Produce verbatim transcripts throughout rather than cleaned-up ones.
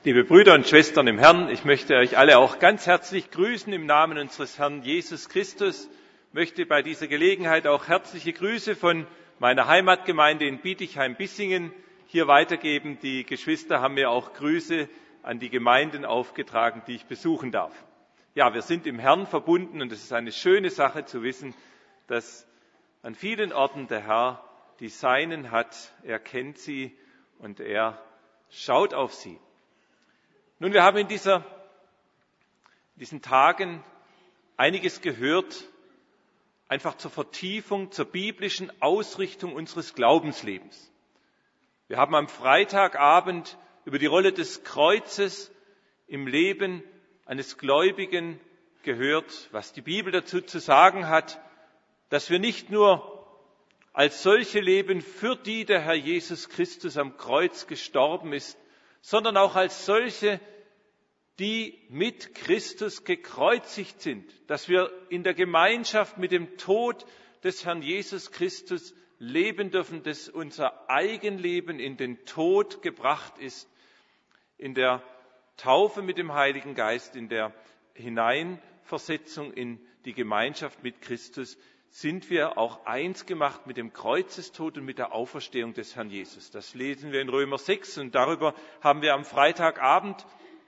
Liebe Brüder und Schwestern im Herrn, ich möchte euch alle auch ganz herzlich grüßen im Namen unseres Herrn Jesus Christus. Ich möchte bei dieser Gelegenheit auch herzliche Grüße von meiner Heimatgemeinde in Bietigheim-Bissingen hier weitergeben. Die Geschwister haben mir auch Grüße an die Gemeinden aufgetragen, die ich besuchen darf. Ja, wir sind im Herrn verbunden und es ist eine schöne Sache zu wissen, dass an vielen Orten der Herr die Seinen hat. Er kennt sie und er schaut auf sie. Nun, wir haben in dieser, diesen Tagen einiges gehört, einfach zur Vertiefung, zur biblischen Ausrichtung unseres Glaubenslebens. Wir haben am Freitagabend über die Rolle des Kreuzes im Leben eines Gläubigen gehört, was die Bibel dazu zu sagen hat, dass wir nicht nur als solche leben, für die der Herr Jesus Christus am Kreuz gestorben ist, sondern auch als solche, die mit Christus gekreuzigt sind, dass wir in der Gemeinschaft mit dem Tod des Herrn Jesus Christus leben dürfen, dass unser Eigenleben in den Tod gebracht ist, in der Taufe mit dem Heiligen Geist, in der Hineinversetzung in die Gemeinschaft mit Christus, sind wir auch eins gemacht mit dem Kreuzestod und mit der Auferstehung des Herrn Jesus. Das lesen wir in Römer sechs und darüber haben wir am Freitagabend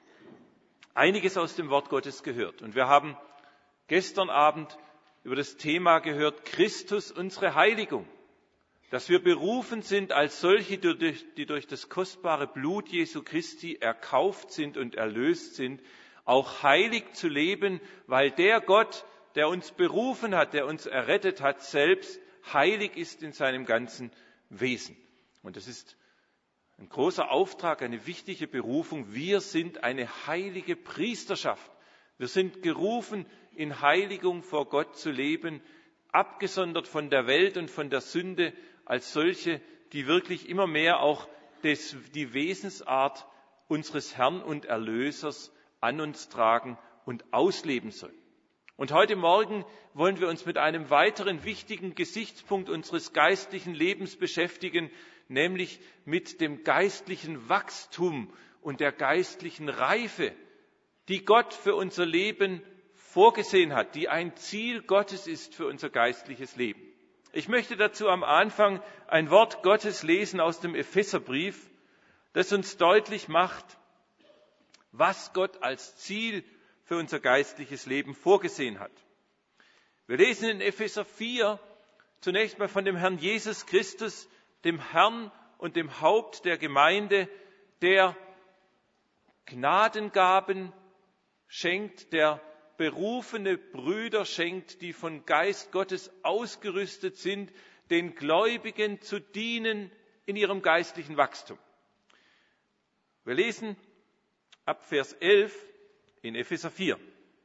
einiges aus dem Wort Gottes gehört. Und wir haben gestern Abend über das Thema gehört, Christus, unsere Heiligung. Dass wir berufen sind als solche, die durch das kostbare Blut Jesu Christi erkauft sind und erlöst sind, auch heilig zu leben, weil der Gott, der uns berufen hat, der uns errettet hat, selbst heilig ist in seinem ganzen Wesen. Und das ist ein großer Auftrag, eine wichtige Berufung. Wir sind eine heilige Priesterschaft. Wir sind gerufen, in Heiligung vor Gott zu leben, abgesondert von der Welt und von der Sünde, als solche, die wirklich immer mehr auch des, die Wesensart unseres Herrn und Erlösers an uns tragen und ausleben sollen. Und heute Morgen wollen wir uns mit einem weiteren wichtigen Gesichtspunkt unseres geistlichen Lebens beschäftigen, nämlich mit dem geistlichen Wachstum und der geistlichen Reife, die Gott für unser Leben vorgesehen hat, die ein Ziel Gottes ist für unser geistliches Leben. Ich möchte dazu am Anfang ein Wort Gottes lesen aus dem Epheserbrief, das uns deutlich macht, was Gott als Ziel für unser geistliches Leben vorgesehen hat. Wir lesen in Epheser vier zunächst mal von dem Herrn Jesus Christus, dem Herrn und dem Haupt der Gemeinde, der Gnadengaben schenkt, der berufene Brüder schenkt, die von Geist Gottes ausgerüstet sind, den Gläubigen zu dienen in ihrem geistlichen Wachstum. Wir lesen ab Vers elf in Epheser vier.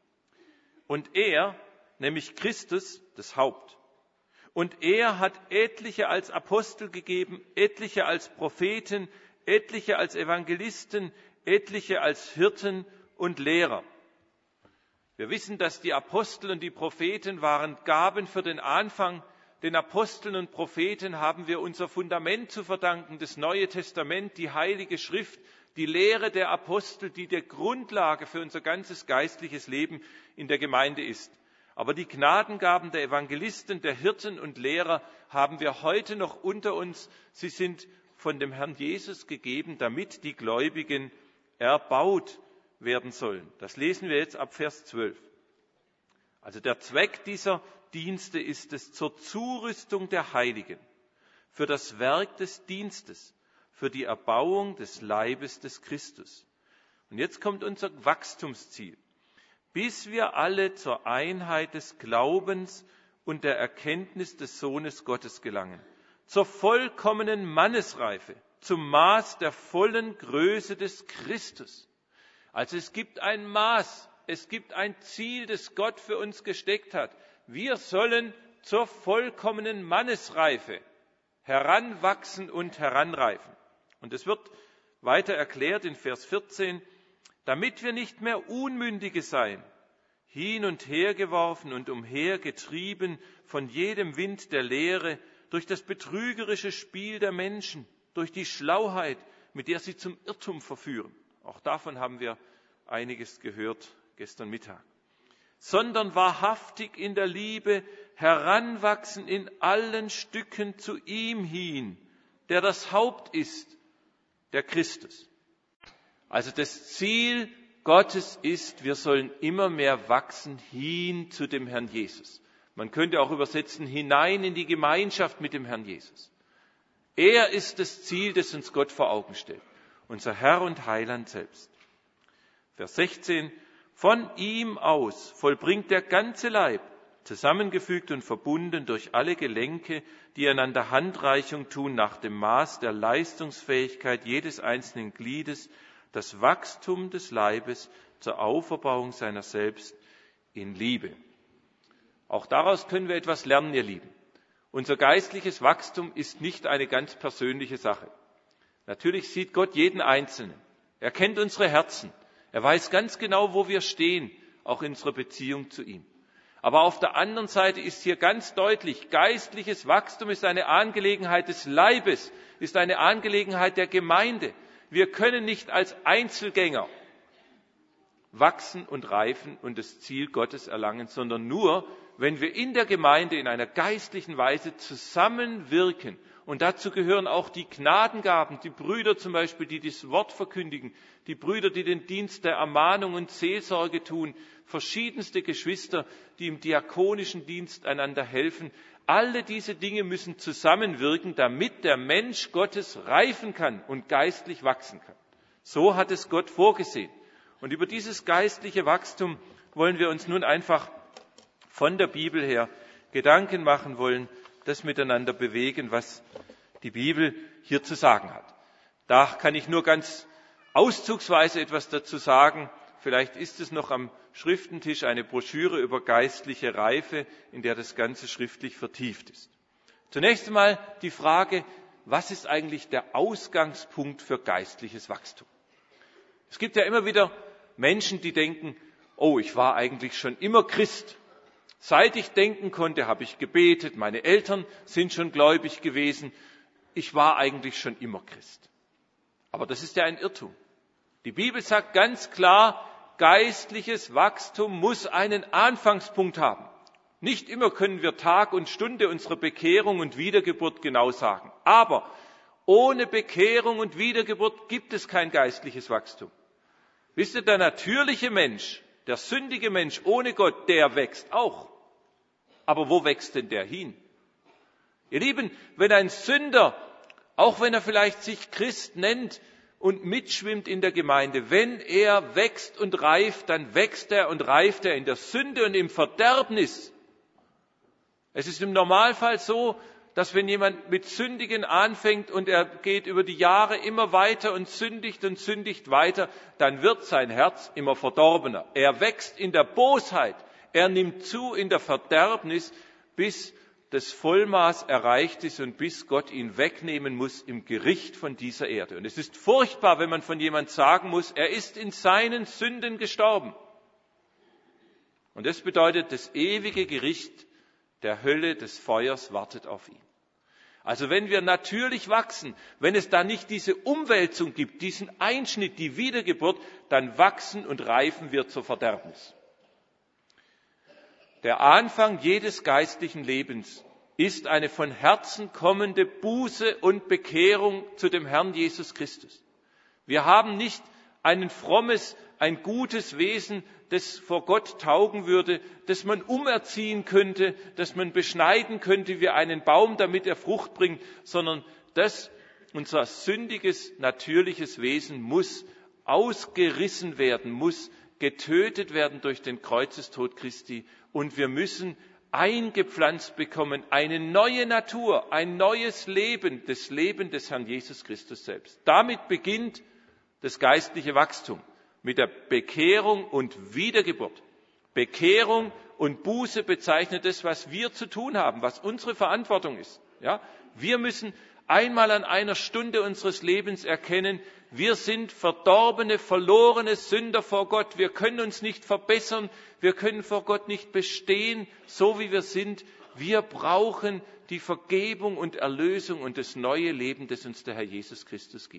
Und er, nämlich Christus, das Haupt, und er hat etliche als Apostel gegeben, etliche als Propheten, etliche als Evangelisten, etliche als Hirten und Lehrer. Wir wissen, dass die Apostel und die Propheten waren Gaben für den Anfang. Den Aposteln und Propheten haben wir unser Fundament zu verdanken, das Neue Testament, die Heilige Schrift, die Lehre der Apostel, die der Grundlage für unser ganzes geistliches Leben in der Gemeinde ist. Aber die Gnadengaben der Evangelisten, der Hirten und Lehrer haben wir heute noch unter uns. Sie sind von dem Herrn Jesus gegeben, damit die Gläubigen erbaut werden sollen. Das lesen wir jetzt ab Vers zwölf. Also der Zweck dieser Dienste ist es zur Zurüstung der Heiligen, für das Werk des Dienstes, für die Erbauung des Leibes des Christus. Und jetzt kommt unser Wachstumsziel. Bis wir alle zur Einheit des Glaubens und der Erkenntnis des Sohnes Gottes gelangen, zur vollkommenen Mannesreife, zum Maß der vollen Größe des Christus. Also es gibt ein Maß, es gibt ein Ziel, das Gott für uns gesteckt hat. Wir sollen zur vollkommenen Mannesreife heranwachsen und heranreifen. Und es wird weiter erklärt in Vers vierzehn, damit wir nicht mehr Unmündige seien, hin und her geworfen und umhergetrieben von jedem Wind der Lehre, durch das betrügerische Spiel der Menschen, durch die Schlauheit, mit der sie zum Irrtum verführen. Auch davon haben wir einiges gehört gestern Mittag. Sondern wahrhaftig in der Liebe heranwachsen in allen Stücken zu ihm hin, der das Haupt ist, der Christus. Also das Ziel Gottes ist, wir sollen immer mehr wachsen hin zu dem Herrn Jesus. Man könnte auch übersetzen, hinein in die Gemeinschaft mit dem Herrn Jesus. Er ist das Ziel, das uns Gott vor Augen stellt. Unser Herr und Heiland selbst. Vers sechzehn. Von ihm aus vollbringt der ganze Leib, zusammengefügt und verbunden durch alle Gelenke, die einander Handreichung tun nach dem Maß der Leistungsfähigkeit jedes einzelnen Gliedes, das Wachstum des Leibes zur Auferbauung seiner selbst in Liebe. Auch daraus können wir etwas lernen, ihr Lieben. Unser geistliches Wachstum ist nicht eine ganz persönliche Sache. Natürlich sieht Gott jeden Einzelnen. Er kennt unsere Herzen. Er weiß ganz genau, wo wir stehen, auch in unserer Beziehung zu ihm. Aber auf der anderen Seite ist hier ganz deutlich, geistliches Wachstum ist eine Angelegenheit des Leibes, ist eine Angelegenheit der Gemeinde. Wir können nicht als Einzelgänger wachsen und reifen und das Ziel Gottes erlangen, sondern nur, wenn wir in der Gemeinde in einer geistlichen Weise zusammenwirken. Und dazu gehören auch die Gnadengaben, die Brüder zum Beispiel, die das Wort verkündigen, die Brüder, die den Dienst der Ermahnung und Seelsorge tun, verschiedenste Geschwister, die im diakonischen Dienst einander helfen. Alle diese Dinge müssen zusammenwirken, damit der Mensch Gottes reifen kann und geistlich wachsen kann. So hat es Gott vorgesehen. Und über dieses geistliche Wachstum wollen wir uns nun einfach von der Bibel her Gedanken machen wollen, das miteinander bewegen, was die Bibel hier zu sagen hat. Da kann ich nur ganz auszugsweise etwas dazu sagen. Vielleicht ist es noch am Schriftentisch eine Broschüre über geistliche Reife, in der das Ganze schriftlich vertieft ist. Zunächst einmal die Frage, was ist eigentlich der Ausgangspunkt für geistliches Wachstum? Es gibt ja immer wieder Menschen, die denken, oh, ich war eigentlich schon immer Christ. Seit ich denken konnte, habe ich gebetet, meine Eltern sind schon gläubig gewesen. Ich war eigentlich schon immer Christ. Aber das ist ja ein Irrtum. Die Bibel sagt ganz klar, geistliches Wachstum muss einen Anfangspunkt haben. Nicht immer können wir Tag und Stunde unserer Bekehrung und Wiedergeburt genau sagen. Aber ohne Bekehrung und Wiedergeburt gibt es kein geistliches Wachstum. Wisst ihr, der natürliche Mensch, der sündige Mensch ohne Gott, der wächst auch. Aber wo wächst denn der hin? Ihr Lieben, wenn ein Sünder, auch wenn er vielleicht sich Christ nennt und mitschwimmt in der Gemeinde, wenn er wächst und reift, dann wächst er und reift er in der Sünde und im Verderbnis. Es ist im Normalfall so, dass wenn jemand mit Sündigen anfängt und er geht über die Jahre immer weiter und sündigt und sündigt weiter, dann wird sein Herz immer verdorbener. Er wächst in der Bosheit, er nimmt zu in der Verderbnis, bis das Vollmaß erreicht ist und bis Gott ihn wegnehmen muss im Gericht von dieser Erde. Und es ist furchtbar, wenn man von jemand sagen muss, er ist in seinen Sünden gestorben. Und das bedeutet, das ewige Gericht der Hölle, des Feuers wartet auf ihn. Also wenn wir natürlich wachsen, wenn es da nicht diese Umwälzung gibt, diesen Einschnitt, die Wiedergeburt, dann wachsen und reifen wir zur Verderbnis. Der Anfang jedes geistlichen Lebens ist eine von Herzen kommende Buße und Bekehrung zu dem Herrn Jesus Christus. Wir haben nicht ein frommes, ein gutes Wesen, das vor Gott taugen würde, das man umerziehen könnte, das man beschneiden könnte wie einen Baum, damit er Frucht bringt, sondern das, unser sündiges, natürliches Wesen muss ausgerissen werden, muss getötet werden durch den Kreuzestod Christi und wir müssen eingepflanzt bekommen, eine neue Natur, ein neues Leben, das Leben des Herrn Jesus Christus selbst. Damit beginnt das geistliche Wachstum. Mit der Bekehrung und Wiedergeburt. Bekehrung und Buße bezeichnet das, was wir zu tun haben, was unsere Verantwortung ist. Ja? Wir müssen einmal an einer Stunde unseres Lebens erkennen, wir sind verdorbene, verlorene Sünder vor Gott. Wir können uns nicht verbessern, wir können vor Gott nicht bestehen, so wie wir sind. Wir brauchen die Vergebung und Erlösung und das neue Leben, das uns der Herr Jesus Christus gibt.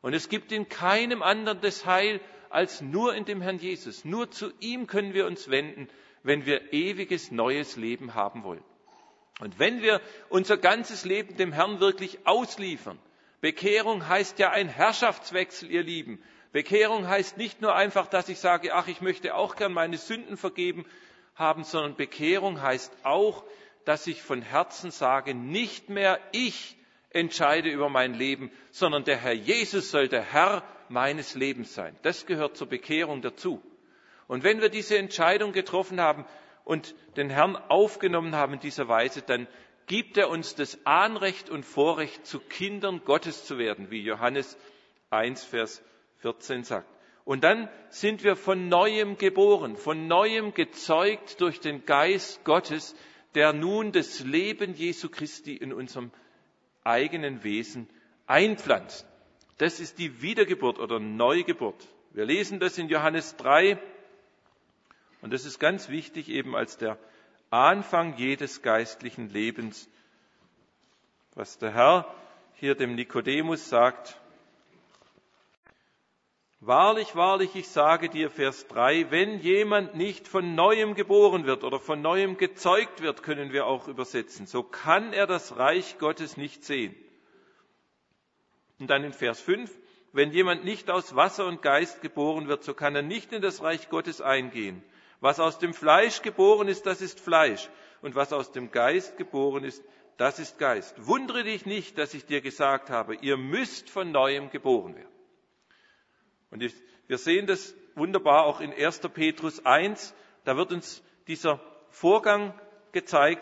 Und es gibt in keinem anderen das Heil als nur in dem Herrn Jesus. Nur zu ihm können wir uns wenden, wenn wir ewiges neues Leben haben wollen. Und wenn wir unser ganzes Leben dem Herrn wirklich ausliefern, Bekehrung heißt ja ein Herrschaftswechsel, ihr Lieben. Bekehrung heißt nicht nur einfach, dass ich sage, ach, ich möchte auch gern meine Sünden vergeben haben, sondern Bekehrung heißt auch, dass ich von Herzen sage, nicht mehr ich entscheide über mein Leben, sondern der Herr Jesus soll der Herr meines Lebens sein. Das gehört zur Bekehrung dazu. Und wenn wir diese Entscheidung getroffen haben und den Herrn aufgenommen haben in dieser Weise, dann gibt er uns das Anrecht und Vorrecht, zu Kindern Gottes zu werden, wie Johannes eins, Vers vierzehn sagt. Und dann sind wir von Neuem geboren, von Neuem gezeugt durch den Geist Gottes, der nun das Leben Jesu Christi in unserem eigenen Wesen einpflanzt. Das ist die Wiedergeburt oder Neugeburt. Wir lesen das in Johannes drei und das ist ganz wichtig eben als der Anfang jedes geistlichen Lebens, was der Herr hier dem Nikodemus sagt. Wahrlich, wahrlich, ich sage dir, Vers drei, wenn jemand nicht von Neuem geboren wird oder von Neuem gezeugt wird, können wir auch übersetzen, so kann er das Reich Gottes nicht sehen. Und dann in Vers fünf, wenn jemand nicht aus Wasser und Geist geboren wird, so kann er nicht in das Reich Gottes eingehen. Was aus dem Fleisch geboren ist, das ist Fleisch. Und was aus dem Geist geboren ist, das ist Geist. Wundere dich nicht, dass ich dir gesagt habe, ihr müsst von Neuem geboren werden. Und wir sehen das wunderbar auch in erster Petrus eins. Da wird uns dieser Vorgang gezeigt,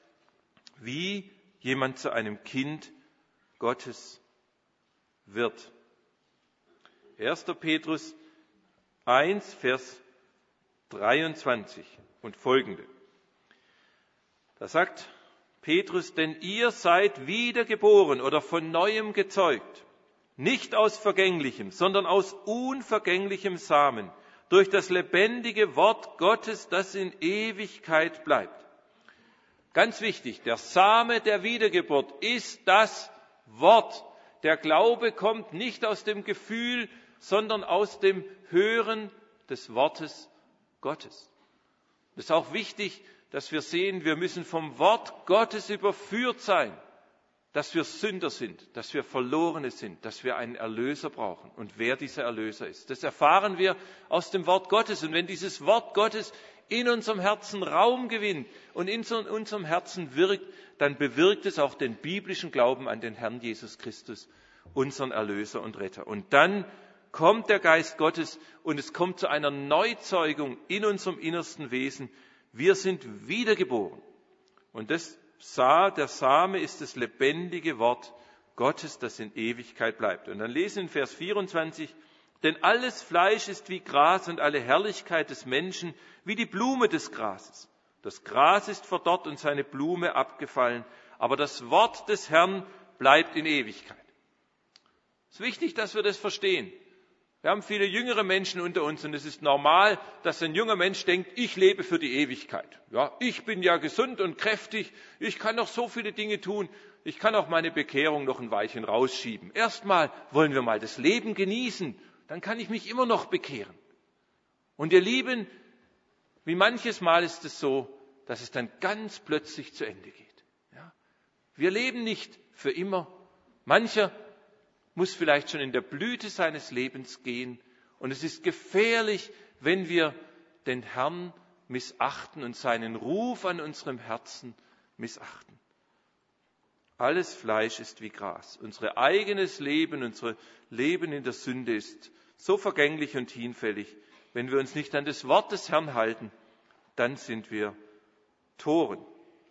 wie jemand zu einem Kind Gottes wird. erster Petrus eins, Vers dreiundzwanzig und folgende. Da sagt Petrus, denn ihr seid wiedergeboren oder von Neuem gezeugt. Nicht aus vergänglichem, sondern aus unvergänglichem Samen, durch das lebendige Wort Gottes, das in Ewigkeit bleibt. Ganz wichtig, der Same der Wiedergeburt ist das Wort. Der Glaube kommt nicht aus dem Gefühl, sondern aus dem Hören des Wortes Gottes. Es ist auch wichtig, dass wir sehen, wir müssen vom Wort Gottes überführt sein, dass wir Sünder sind, dass wir Verlorene sind, dass wir einen Erlöser brauchen und wer dieser Erlöser ist. Das erfahren wir aus dem Wort Gottes. Und wenn dieses Wort Gottes in unserem Herzen Raum gewinnt und in unserem Herzen wirkt, dann bewirkt es auch den biblischen Glauben an den Herrn Jesus Christus, unseren Erlöser und Retter. Und dann kommt der Geist Gottes und es kommt zu einer Neuzeugung in unserem innersten Wesen. Wir sind wiedergeboren. Und das Der Same ist das lebendige Wort Gottes, das in Ewigkeit bleibt. Und dann lesen wir in Vers vierundzwanzig, denn alles Fleisch ist wie Gras und alle Herrlichkeit des Menschen wie die Blume des Grases. Das Gras ist verdorrt und seine Blume abgefallen, aber das Wort des Herrn bleibt in Ewigkeit. Es ist wichtig, dass wir das verstehen. Wir haben viele jüngere Menschen unter uns und es ist normal, dass ein junger Mensch denkt, ich lebe für die Ewigkeit. Ja, ich bin ja gesund und kräftig, ich kann noch so viele Dinge tun, ich kann auch meine Bekehrung noch ein Weilchen rausschieben. Erstmal wollen wir mal das Leben genießen, dann kann ich mich immer noch bekehren. Und ihr Lieben, wie manches Mal ist es so, dass es dann ganz plötzlich zu Ende geht. Ja? Wir leben nicht für immer. Mancher muss vielleicht schon in der Blüte seines Lebens gehen. Und es ist gefährlich, wenn wir den Herrn missachten und seinen Ruf an unserem Herzen missachten. Alles Fleisch ist wie Gras. Unser eigenes Leben, unser Leben in der Sünde ist so vergänglich und hinfällig. Wenn wir uns nicht an das Wort des Herrn halten, dann sind wir Toren.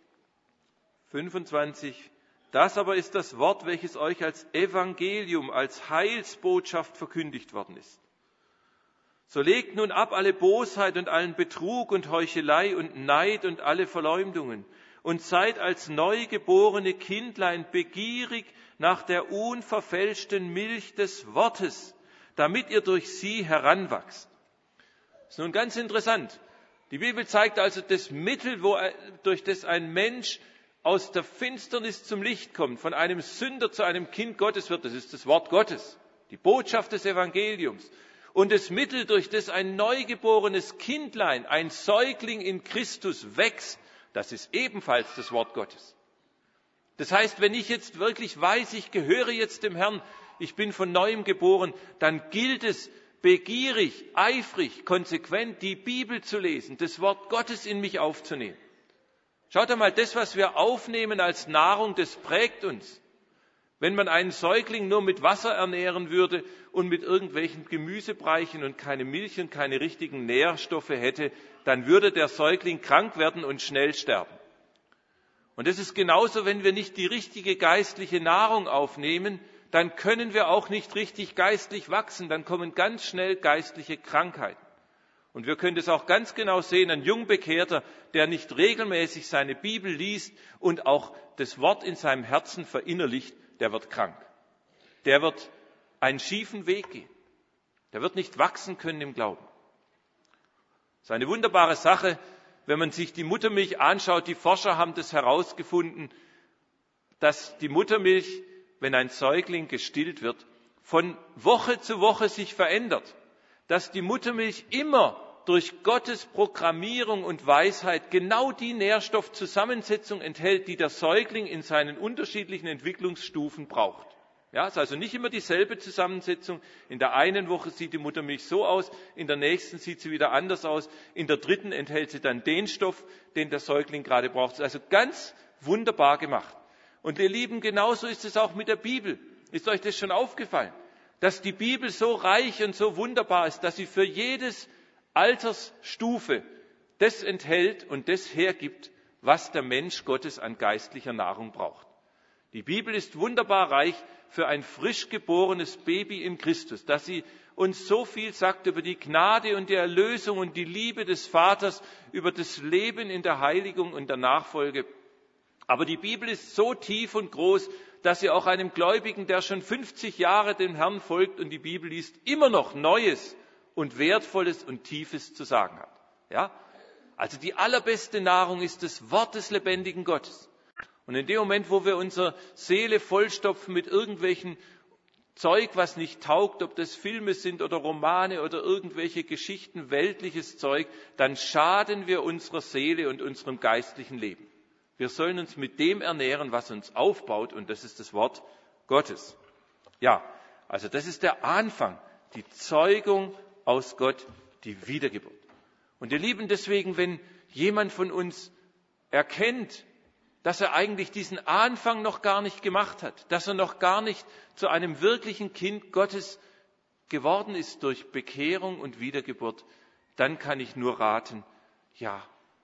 fünfundzwanzig. Das aber ist das Wort, welches euch als Evangelium, als Heilsbotschaft verkündigt worden ist. So legt nun ab alle Bosheit und allen Betrug und Heuchelei und Neid und alle Verleumdungen und seid als neugeborene Kindlein begierig nach der unverfälschten Milch des Wortes, damit ihr durch sie heranwachst. Das ist nun ganz interessant. Die Bibel zeigt also das Mittel, wo, durch das ein Mensch aus der Finsternis zum Licht kommt, von einem Sünder zu einem Kind Gottes wird. Das ist das Wort Gottes. Die Botschaft des Evangeliums. Und das Mittel, durch das ein neugeborenes Kindlein, ein Säugling in Christus wächst, das ist ebenfalls das Wort Gottes. Das heißt, wenn ich jetzt wirklich weiß, ich gehöre jetzt dem Herrn, ich bin von Neuem geboren, dann gilt es, begierig, eifrig, konsequent die Bibel zu lesen, das Wort Gottes in mich aufzunehmen. Schaut einmal, das, was wir aufnehmen als Nahrung, das prägt uns. Wenn man einen Säugling nur mit Wasser ernähren würde und mit irgendwelchen Gemüsebreichen und keine Milch und keine richtigen Nährstoffe hätte, dann würde der Säugling krank werden und schnell sterben. Und es ist genauso, wenn wir nicht die richtige geistliche Nahrung aufnehmen, dann können wir auch nicht richtig geistlich wachsen, dann kommen ganz schnell geistliche Krankheiten. Und wir können das auch ganz genau sehen, ein Jungbekehrter, der nicht regelmäßig seine Bibel liest und auch das Wort in seinem Herzen verinnerlicht, der wird krank. Der wird einen schiefen Weg gehen. Der wird nicht wachsen können im Glauben. Das ist eine wunderbare Sache, wenn man sich die Muttermilch anschaut. Die Forscher haben das herausgefunden, dass die Muttermilch, wenn ein Säugling gestillt wird, von Woche zu Woche sich verändert. Dass die Muttermilch immer durch Gottes Programmierung und Weisheit genau die Nährstoffzusammensetzung enthält, die der Säugling in seinen unterschiedlichen Entwicklungsstufen braucht. Ja, es ist also nicht immer dieselbe Zusammensetzung. In der einen Woche sieht die Muttermilch so aus, in der nächsten sieht sie wieder anders aus, in der dritten enthält sie dann den Stoff, den der Säugling gerade braucht. Das ist also ganz wunderbar gemacht. Und ihr Lieben, genauso ist es auch mit der Bibel. Ist euch das schon aufgefallen? Dass die Bibel so reich und so wunderbar ist, dass sie für jedes Altersstufe das enthält und das hergibt, was der Mensch Gottes an geistlicher Nahrung braucht. Die Bibel ist wunderbar reich für ein frisch geborenes Baby in Christus, dass sie uns so viel sagt über die Gnade und die Erlösung und die Liebe des Vaters, über das Leben in der Heiligung und der Nachfolge. Aber die Bibel ist so tief und groß, dass sie auch einem Gläubigen, der schon fünfzig Jahre dem Herrn folgt und die Bibel liest, immer noch Neues und Wertvolles und Tiefes zu sagen hat. Ja? Also die allerbeste Nahrung ist das Wort des lebendigen Gottes. Und in dem Moment, wo wir unsere Seele vollstopfen mit irgendwelchen Zeug, was nicht taugt, ob das Filme sind oder Romane oder irgendwelche Geschichten, weltliches Zeug, dann schaden wir unserer Seele und unserem geistlichen Leben. Wir sollen uns mit dem ernähren, was uns aufbaut, und das ist das Wort Gottes. Ja, also das ist der Anfang, die Zeugung aus Gott, die Wiedergeburt. Und ihr Lieben, deswegen, wenn jemand von uns erkennt, dass er eigentlich diesen Anfang noch gar nicht gemacht hat, dass er noch gar nicht zu einem wirklichen Kind Gottes geworden ist durch Bekehrung und Wiedergeburt, dann kann ich nur raten, ja,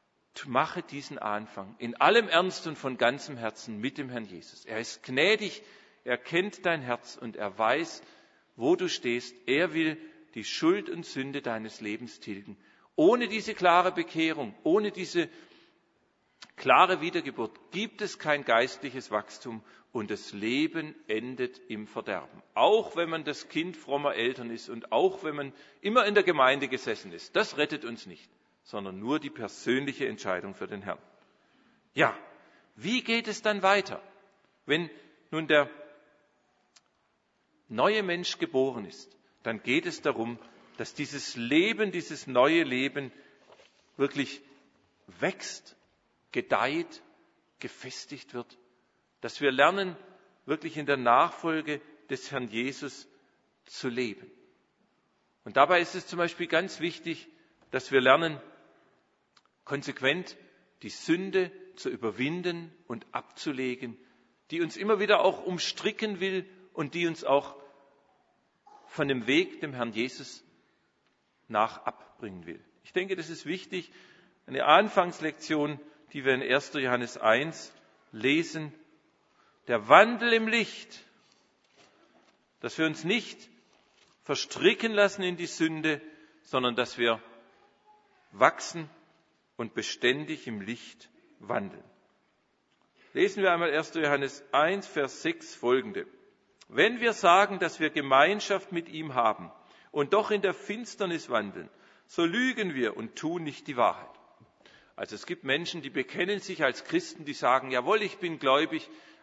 mache diesen Anfang in allem Ernst und von ganzem Herzen mit dem Herrn Jesus. Er ist gnädig, er kennt dein Herz und er weiß, wo du stehst. Er will die Schuld und Sünde deines Lebens tilgen. Ohne diese klare Bekehrung, ohne diese klare Wiedergeburt gibt es kein geistliches Wachstum und das Leben endet im Verderben. Auch wenn man das Kind frommer Eltern ist und auch wenn man immer in der Gemeinde gesessen ist. Das rettet uns nicht, sondern nur die persönliche Entscheidung für den Herrn. Ja, wie geht es dann weiter, wenn nun der neue Mensch geboren ist? Dann geht es darum, dass dieses Leben, dieses neue Leben wirklich wächst, gedeiht, gefestigt wird, dass wir lernen, wirklich in der Nachfolge des Herrn Jesus zu leben. Und dabei ist es zum Beispiel ganz wichtig, dass wir lernen, konsequent die Sünde zu überwinden und abzulegen, die uns immer wieder auch umstricken will und die uns auch von dem Weg dem Herrn Jesus nach abbringen will. Ich denke, das ist wichtig, eine Anfangslektion, die wir in erster Johannes eins lesen, der Wandel im Licht, dass wir uns nicht verstricken lassen in die Sünde, sondern dass wir wachsen und beständig im Licht wandeln. Lesen wir einmal erster Johannes eins, Vers sechs folgende. Wenn wir sagen, dass wir Gemeinschaft mit ihm haben und doch in der Finsternis wandeln, so lügen wir und tun nicht die Wahrheit. Also es gibt Menschen, die bekennen sich als Christen, die sagen, jawohl, ich bin gläubig,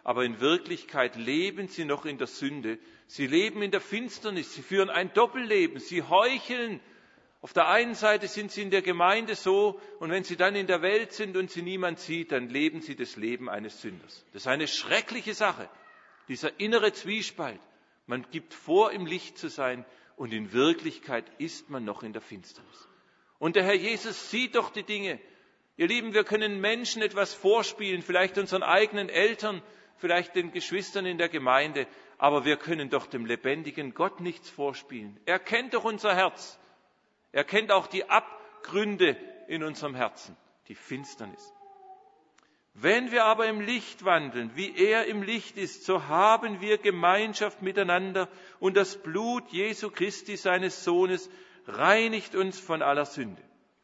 aber in Wirklichkeit leben sie noch in der Sünde. Sie leben in der Finsternis, sie führen ein Doppelleben, sie heucheln. Auf der einen Seite sind sie in der Gemeinde so, und wenn sie dann in der Welt sind und sie niemand sieht, dann leben sie das Leben eines Sünders. Das ist eine schreckliche Sache, dieser innere Zwiespalt. Man gibt vor, im Licht zu sein, und in Wirklichkeit ist man noch in der Finsternis. Und der Herr Jesus sieht doch die Dinge. Ihr Lieben, wir können Menschen etwas vorspielen, vielleicht unseren eigenen Eltern, vielleicht den Geschwistern in der Gemeinde, aber wir können doch dem lebendigen Gott nichts vorspielen. Er kennt doch unser Herz. Er kennt auch die Abgründe in unserem Herzen, die Finsternis. Wenn wir aber im Licht wandeln, wie er im Licht ist, so haben wir Gemeinschaft miteinander, und das Blut Jesu Christi, seines Sohnes, reinigt uns von aller Sünde.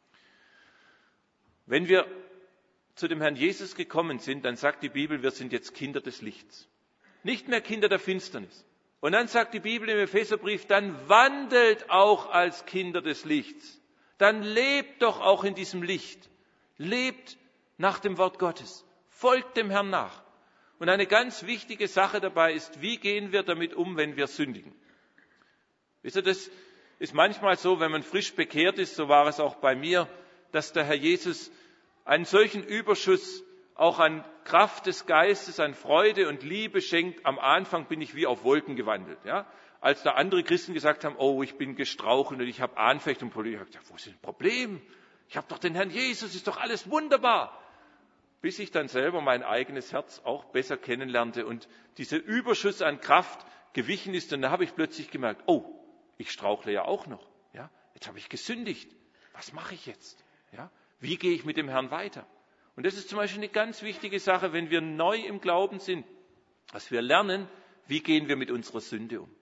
Wenn wir zu dem Herrn Jesus gekommen sind, dann sagt die Bibel, wir sind jetzt Kinder des Lichts, nicht mehr Kinder der Finsternis. Und dann sagt die Bibel im Epheserbrief, dann wandelt auch als Kinder des Lichts. Dann lebt doch auch in diesem Licht. Lebt nach dem Wort Gottes. Folgt dem Herrn nach. Und eine ganz wichtige Sache dabei ist, wie gehen wir damit um, wenn wir sündigen? Wisst ihr, das ist manchmal so, wenn man frisch bekehrt ist, so war es auch bei mir, dass der Herr Jesus einen solchen Überschuss auch an Kraft des Geistes, an Freude und Liebe schenkt. Am Anfang bin ich wie auf Wolken gewandelt. Ja? Als da andere Christen gesagt haben, oh, ich bin gestrauchelt und ich habe Anfechtung, ich habe gesagt, wo ist das Problem? Ich habe doch den Herrn Jesus, ist doch alles wunderbar. Bis ich dann selber mein eigenes Herz auch besser kennenlernte und dieser Überschuss an Kraft gewichen ist. Und da habe ich plötzlich gemerkt, oh, ich strauchle ja auch noch. Ja? Jetzt habe ich gesündigt. Was mache ich jetzt? Ja? Wie gehe ich mit dem Herrn weiter? Und das ist zum Beispiel eine ganz wichtige Sache, wenn wir neu im Glauben sind, dass wir lernen, wie gehen wir mit unserer Sünde um.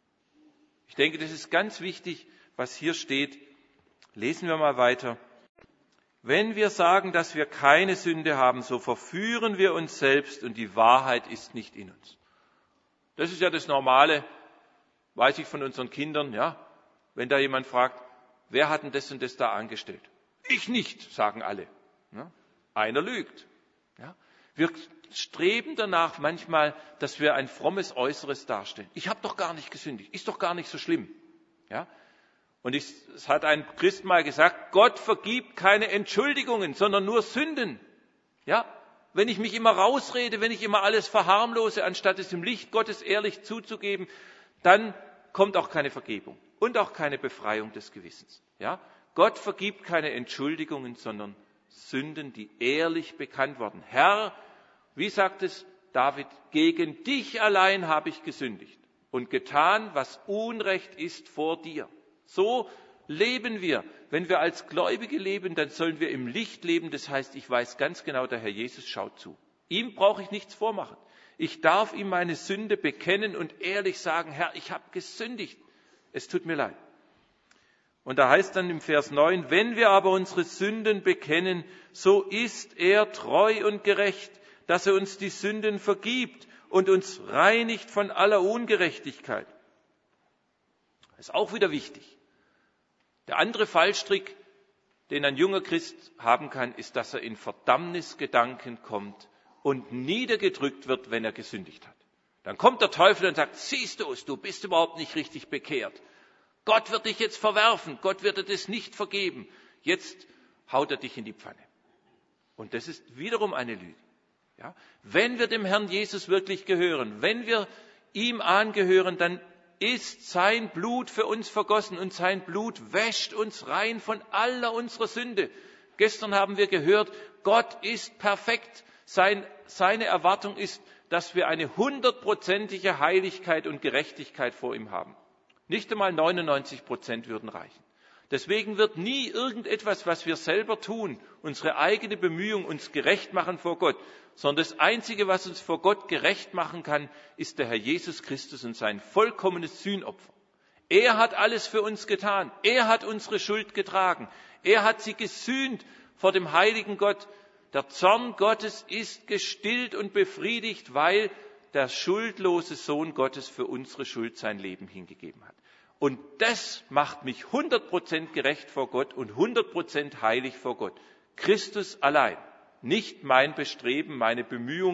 Ich denke, das ist ganz wichtig, was hier steht. Lesen wir mal weiter. Wenn wir sagen, dass wir keine Sünde haben, so verführen wir uns selbst und die Wahrheit ist nicht in uns. Das ist ja das Normale, weiß ich von unseren Kindern, ja. Wenn da jemand fragt, wer hat denn das und das da angestellt? Ich nicht, sagen alle. Ja? Einer lügt. Ja? Wir streben danach manchmal, dass wir ein frommes Äußeres darstellen. Ich habe doch gar nicht gesündigt, ist doch gar nicht so schlimm. Ja? Und ich, es hat ein Christ mal gesagt, Gott vergibt keine Entschuldigungen, sondern nur Sünden. Ja? Wenn ich mich immer rausrede, wenn ich immer alles verharmlose, anstatt es im Licht Gottes ehrlich zuzugeben, dann kommt auch keine Vergebung und auch keine Befreiung des Gewissens. Ja? Gott vergibt keine Entschuldigungen, sondern Sünden, die ehrlich bekannt wurden. Herr, wie sagt es David, gegen dich allein habe ich gesündigt und getan, was Unrecht ist vor dir. So leben wir. Wenn wir als Gläubige leben, dann sollen wir im Licht leben. Das heißt, ich weiß ganz genau, der Herr Jesus schaut zu. Ihm brauche ich nichts vormachen. Ich darf ihm meine Sünde bekennen und ehrlich sagen, Herr, ich habe gesündigt. Es tut mir leid. Und da heißt dann im Vers neun, wenn wir aber unsere Sünden bekennen, so ist er treu und gerecht, dass er uns die Sünden vergibt und uns reinigt von aller Ungerechtigkeit. Das ist auch wieder wichtig. Der andere Fallstrick, den ein junger Christ haben kann, ist, dass er in Verdammnisgedanken kommt und niedergedrückt wird, wenn er gesündigt hat. Dann kommt der Teufel und sagt, siehst du es, du bist überhaupt nicht richtig bekehrt. Gott wird dich jetzt verwerfen, Gott wird dir das nicht vergeben. Jetzt haut er dich in die Pfanne. Und das ist wiederum eine Lüge. Ja? Wenn wir dem Herrn Jesus wirklich gehören, wenn wir ihm angehören, dann ist sein Blut für uns vergossen und sein Blut wäscht uns rein von aller unserer Sünde. Gestern haben wir gehört, Gott ist perfekt. Sein, seine Erwartung ist, dass wir eine hundertprozentige Heiligkeit und Gerechtigkeit vor ihm haben. Nicht einmal neunundneunzig Prozent würden reichen. Deswegen wird nie irgendetwas, was wir selber tun, unsere eigene Bemühung uns gerecht machen vor Gott, sondern das Einzige, was uns vor Gott gerecht machen kann, ist der Herr Jesus Christus und sein vollkommenes Sühnopfer. Er hat alles für uns getan. Er hat unsere Schuld getragen. Er hat sie gesühnt vor dem heiligen Gott. Der Zorn Gottes ist gestillt und befriedigt, weil der schuldlose Sohn Gottes für unsere Schuld sein Leben hingegeben hat. Und das macht mich hundert Prozent gerecht vor Gott und hundert Prozent heilig vor Gott. Christus allein, nicht mein Bestreben, meine Bemühung,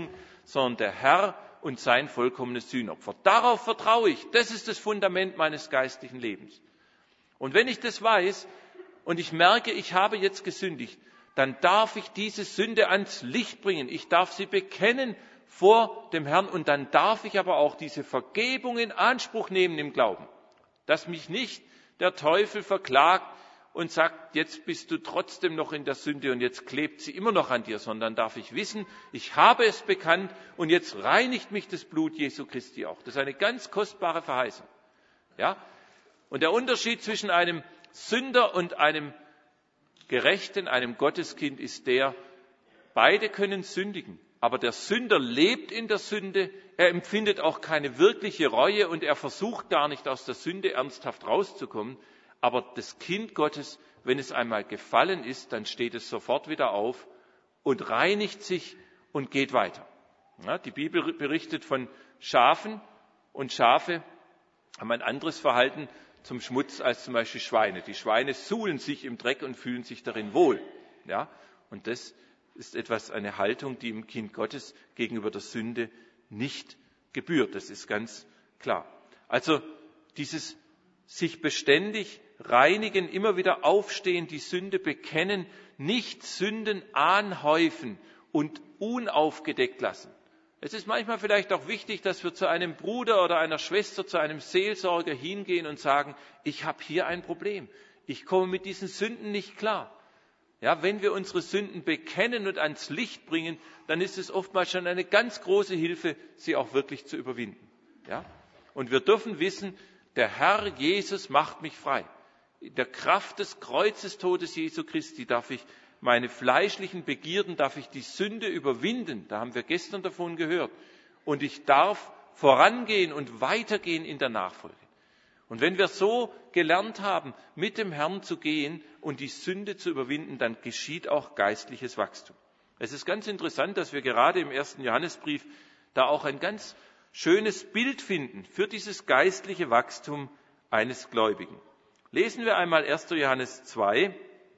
sondern der Herr und sein vollkommenes Sühnopfer. Darauf vertraue ich. Das ist das Fundament meines geistlichen Lebens. Und wenn ich das weiß und ich merke, ich habe jetzt gesündigt, dann darf ich diese Sünde ans Licht bringen. Ich darf sie bekennen vor dem Herrn und dann darf ich aber auch diese Vergebung in Anspruch nehmen im Glauben. Dass mich nicht der Teufel verklagt und sagt, jetzt bist du trotzdem noch in der Sünde und jetzt klebt sie immer noch an dir, sondern darf ich wissen, ich habe es bekannt und jetzt reinigt mich das Blut Jesu Christi auch. Das ist eine ganz kostbare Verheißung. Ja? Und der Unterschied zwischen einem Sünder und einem Gerechten, einem Gotteskind ist der, beide können sündigen. Aber der Sünder lebt in der Sünde, er empfindet auch keine wirkliche Reue und er versucht gar nicht aus der Sünde ernsthaft rauszukommen. Aber das Kind Gottes, wenn es einmal gefallen ist, dann steht es sofort wieder auf und reinigt sich und geht weiter. Ja, die Bibel berichtet von Schafen und Schafe haben ein anderes Verhalten zum Schmutz als zum Beispiel Schweine. Die Schweine suhlen sich im Dreck und fühlen sich darin wohl. Ja, und das ist etwas, eine Haltung, die im Kind Gottes gegenüber der Sünde nicht gebührt. Das ist ganz klar. Also dieses sich beständig reinigen, immer wieder aufstehen, die Sünde bekennen, nicht Sünden anhäufen und unaufgedeckt lassen. Es ist manchmal vielleicht auch wichtig, dass wir zu einem Bruder oder einer Schwester, zu einem Seelsorger hingehen und sagen, ich habe hier ein Problem. Ich komme mit diesen Sünden nicht klar. Ja, wenn wir unsere Sünden bekennen und ans Licht bringen, dann ist es oftmals schon eine ganz große Hilfe, sie auch wirklich zu überwinden. Ja? Und wir dürfen wissen, der Herr Jesus macht mich frei. In der Kraft des Kreuzestodes Jesu Christi darf ich meine fleischlichen Begierden, darf ich die Sünde überwinden. Da haben wir gestern davon gehört. Und ich darf vorangehen und weitergehen in der Nachfolge. Und wenn wir so gelernt haben, mit dem Herrn zu gehen und die Sünde zu überwinden, dann geschieht auch geistliches Wachstum. Es ist ganz interessant, dass wir gerade im ersten Johannesbrief da auch ein ganz schönes Bild finden für dieses geistliche Wachstum eines Gläubigen. Lesen wir einmal erster Johannes zwei,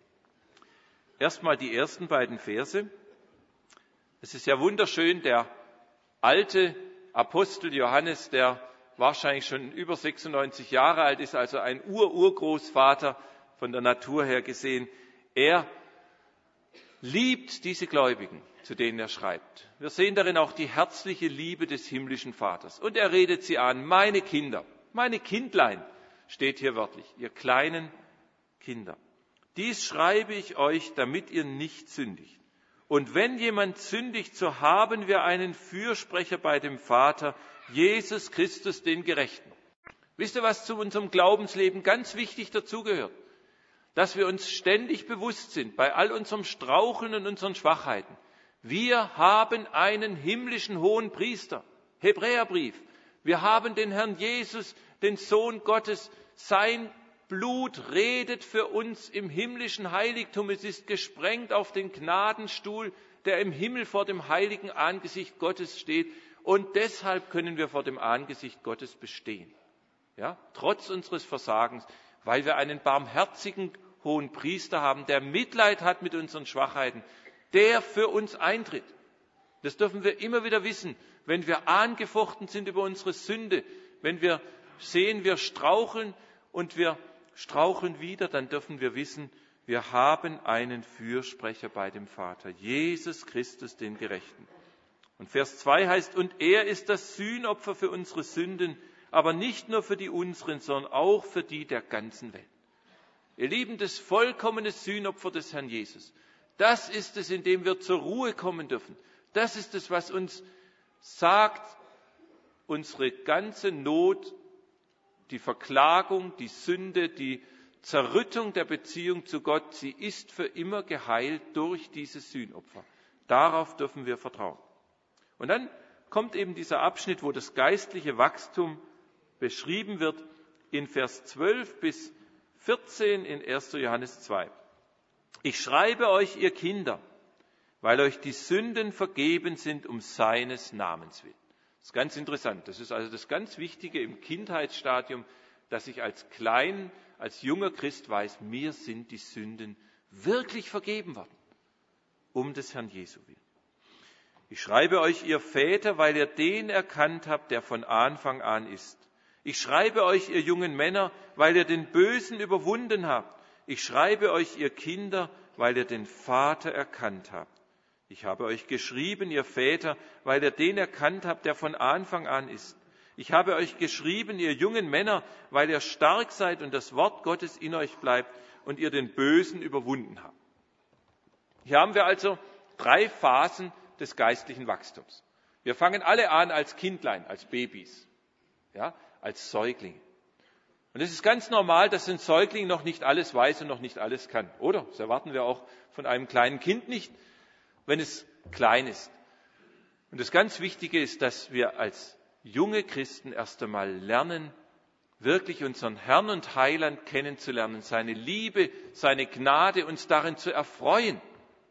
erstmal die ersten beiden Verse. Es ist ja wunderschön, der alte Apostel Johannes, der wahrscheinlich schon über sechsundneunzig Jahre alt ist, also ein Ur-Urgroßvater von der Natur her gesehen. Er liebt diese Gläubigen, zu denen er schreibt. Wir sehen darin auch die herzliche Liebe des himmlischen Vaters. Und er redet sie an, meine Kinder, meine Kindlein, steht hier wörtlich, ihr kleinen Kinder. Dies schreibe ich euch, damit ihr nicht sündigt. Und wenn jemand sündigt, so haben wir einen Fürsprecher bei dem Vater, Jesus Christus, den Gerechten. Wisst ihr, was zu unserem Glaubensleben ganz wichtig dazugehört? Dass wir uns ständig bewusst sind, bei all unserem Straucheln und unseren Schwachheiten. Wir haben einen himmlischen hohen Priester, Hebräerbrief. Wir haben den Herrn Jesus, den Sohn Gottes. Sein Blut redet für uns im himmlischen Heiligtum. Es ist gesprengt auf den Gnadenstuhl, der im Himmel vor dem heiligen Angesicht Gottes steht. Und deshalb können wir vor dem Angesicht Gottes bestehen. Ja, trotz unseres Versagens, weil wir einen barmherzigen hohen Priester haben, der Mitleid hat mit unseren Schwachheiten, der für uns eintritt. Das dürfen wir immer wieder wissen, wenn wir angefochten sind über unsere Sünde, wenn wir sehen, wir straucheln und wir straucheln wieder, dann dürfen wir wissen, wir haben einen Fürsprecher bei dem Vater, Jesus Christus, den Gerechten. Und Vers zwei heißt, und er ist das Sühnopfer für unsere Sünden, aber nicht nur für die unseren, sondern auch für die der ganzen Welt. Ihr Lieben, das vollkommene Sühnopfer des Herrn Jesus, das ist es, in dem wir zur Ruhe kommen dürfen. Das ist es, was uns sagt, unsere ganze Not, die Verklagung, die Sünde, die Zerrüttung der Beziehung zu Gott, sie ist für immer geheilt durch dieses Sühnopfer. Darauf dürfen wir vertrauen. Und dann kommt eben dieser Abschnitt, wo das geistliche Wachstum beschrieben wird, in Vers zwölf bis vierzehn in erster Johannes zwei. Ich schreibe euch, ihr Kinder, weil euch die Sünden vergeben sind um seines Namens willen. Das ist ganz interessant. Das ist also das ganz Wichtige im Kindheitsstadium, dass ich als klein, als junger Christ weiß, mir sind die Sünden wirklich vergeben worden, um des Herrn Jesu willen. Ich schreibe euch, ihr Väter, weil ihr den erkannt habt, der von Anfang an ist. Ich schreibe euch, ihr jungen Männer, weil ihr den Bösen überwunden habt. Ich schreibe euch, ihr Kinder, weil ihr den Vater erkannt habt. Ich habe euch geschrieben, ihr Väter, weil ihr den erkannt habt, der von Anfang an ist. Ich habe euch geschrieben, ihr jungen Männer, weil ihr stark seid und das Wort Gottes in euch bleibt und ihr den Bösen überwunden habt. Hier haben wir also drei Phasen des geistlichen Wachstums. Wir fangen alle an als Kindlein, als Babys, ja, als Säuglinge. Und es ist ganz normal, dass ein Säugling noch nicht alles weiß und noch nicht alles kann, oder? Das erwarten wir auch von einem kleinen Kind nicht, wenn es klein ist. Und das ganz Wichtige ist, dass wir als junge Christen erst einmal lernen, wirklich unseren Herrn und Heiland kennenzulernen, seine Liebe, seine Gnade, uns darin zu erfreuen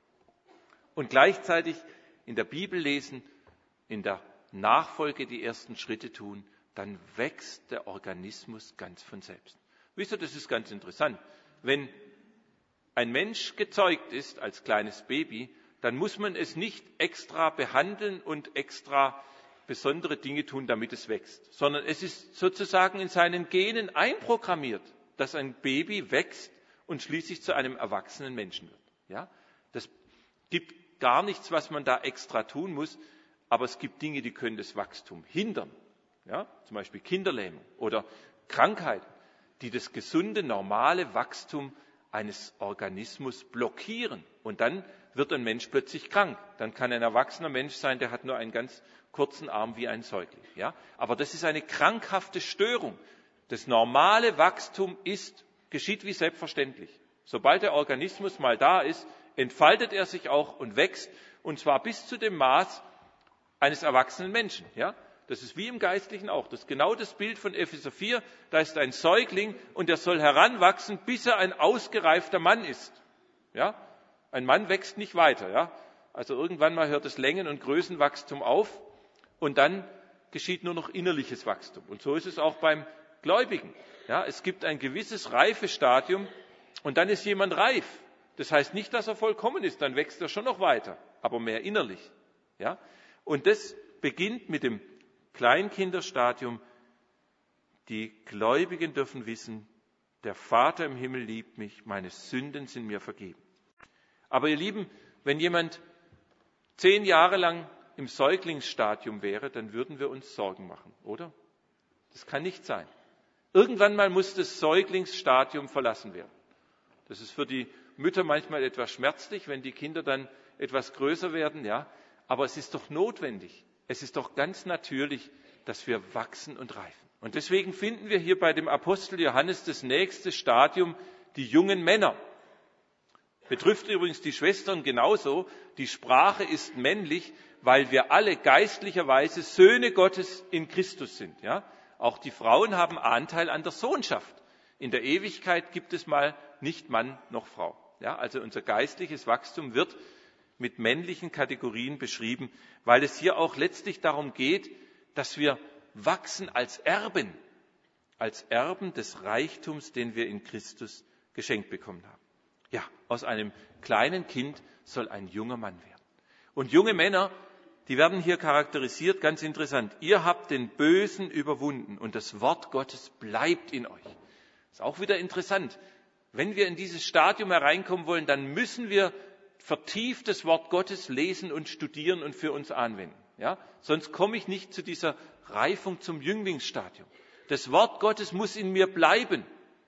und gleichzeitig in der Bibel lesen, in der Nachfolge die ersten Schritte tun, dann wächst der Organismus ganz von selbst. Wisst ihr, das ist ganz interessant. Wenn ein Mensch gezeugt ist als kleines Baby, dann muss man es nicht extra behandeln und extra besondere Dinge tun, damit es wächst, sondern es ist sozusagen in seinen Genen einprogrammiert, dass ein Baby wächst und schließlich zu einem erwachsenen Menschen wird. Ja? Das gibt gar nichts, was man da extra tun muss, aber es gibt Dinge, die können das Wachstum hindern. Ja? Zum Beispiel Kinderlähmung oder Krankheiten, die das gesunde, normale Wachstum eines Organismus blockieren. Und dann wird ein Mensch plötzlich krank. Dann kann ein erwachsener Mensch sein, der hat nur einen ganz kurzen Arm wie ein Säugling. Ja? Aber das ist eine krankhafte Störung. Das normale Wachstum ist, geschieht wie selbstverständlich. Sobald der Organismus mal da ist, entfaltet er sich auch und wächst, und zwar bis zu dem Maß eines erwachsenen Menschen. Ja? Das ist wie im Geistlichen auch. Das ist genau das Bild von Epheser vier. Da ist ein Säugling und er soll heranwachsen, bis er ein ausgereifter Mann ist. Ja? Ein Mann wächst nicht weiter. Ja? Also irgendwann mal hört das Längen- und Größenwachstum auf und dann geschieht nur noch innerliches Wachstum. Und so ist es auch beim Gläubigen. Ja? Es gibt ein gewisses Reifestadium und dann ist jemand reif. Das heißt nicht, dass er vollkommen ist, dann wächst er schon noch weiter, aber mehr innerlich. Ja? Und das beginnt mit dem Kleinkinderstadium. Die Gläubigen dürfen wissen, der Vater im Himmel liebt mich, meine Sünden sind mir vergeben. Aber ihr Lieben, wenn jemand zehn Jahre lang im Säuglingsstadium wäre, dann würden wir uns Sorgen machen, oder? Das kann nicht sein. Irgendwann mal muss das Säuglingsstadium verlassen werden. Das ist für die Mütter manchmal etwas schmerzlich, wenn die Kinder dann etwas größer werden, ja. Aber es ist doch notwendig. Es ist doch ganz natürlich, dass wir wachsen und reifen. Und deswegen finden wir hier bei dem Apostel Johannes das nächste Stadium, die jungen Männer. Betrifft übrigens die Schwestern genauso. Die Sprache ist männlich, weil wir alle geistlicherweise Söhne Gottes in Christus sind. Ja? Auch die Frauen haben Anteil an der Sohnschaft. In der Ewigkeit gibt es mal nicht Mann noch Frau. Ja? Also unser geistliches Wachstum wird mit männlichen Kategorien beschrieben, weil es hier auch letztlich darum geht, dass wir wachsen als Erben, als Erben des Reichtums, den wir in Christus geschenkt bekommen haben. Ja, aus einem kleinen Kind soll ein junger Mann werden. Und junge Männer, die werden hier charakterisiert, ganz interessant. Ihr habt den Bösen überwunden und das Wort Gottes bleibt in euch. Ist auch wieder interessant. Wenn wir in dieses Stadium hereinkommen wollen, dann müssen wir vertieft das Wort Gottes lesen und studieren und für uns anwenden. Ja? Sonst komme ich nicht zu dieser Reifung zum Jünglingsstadium. Das Wort Gottes muss in mir bleiben.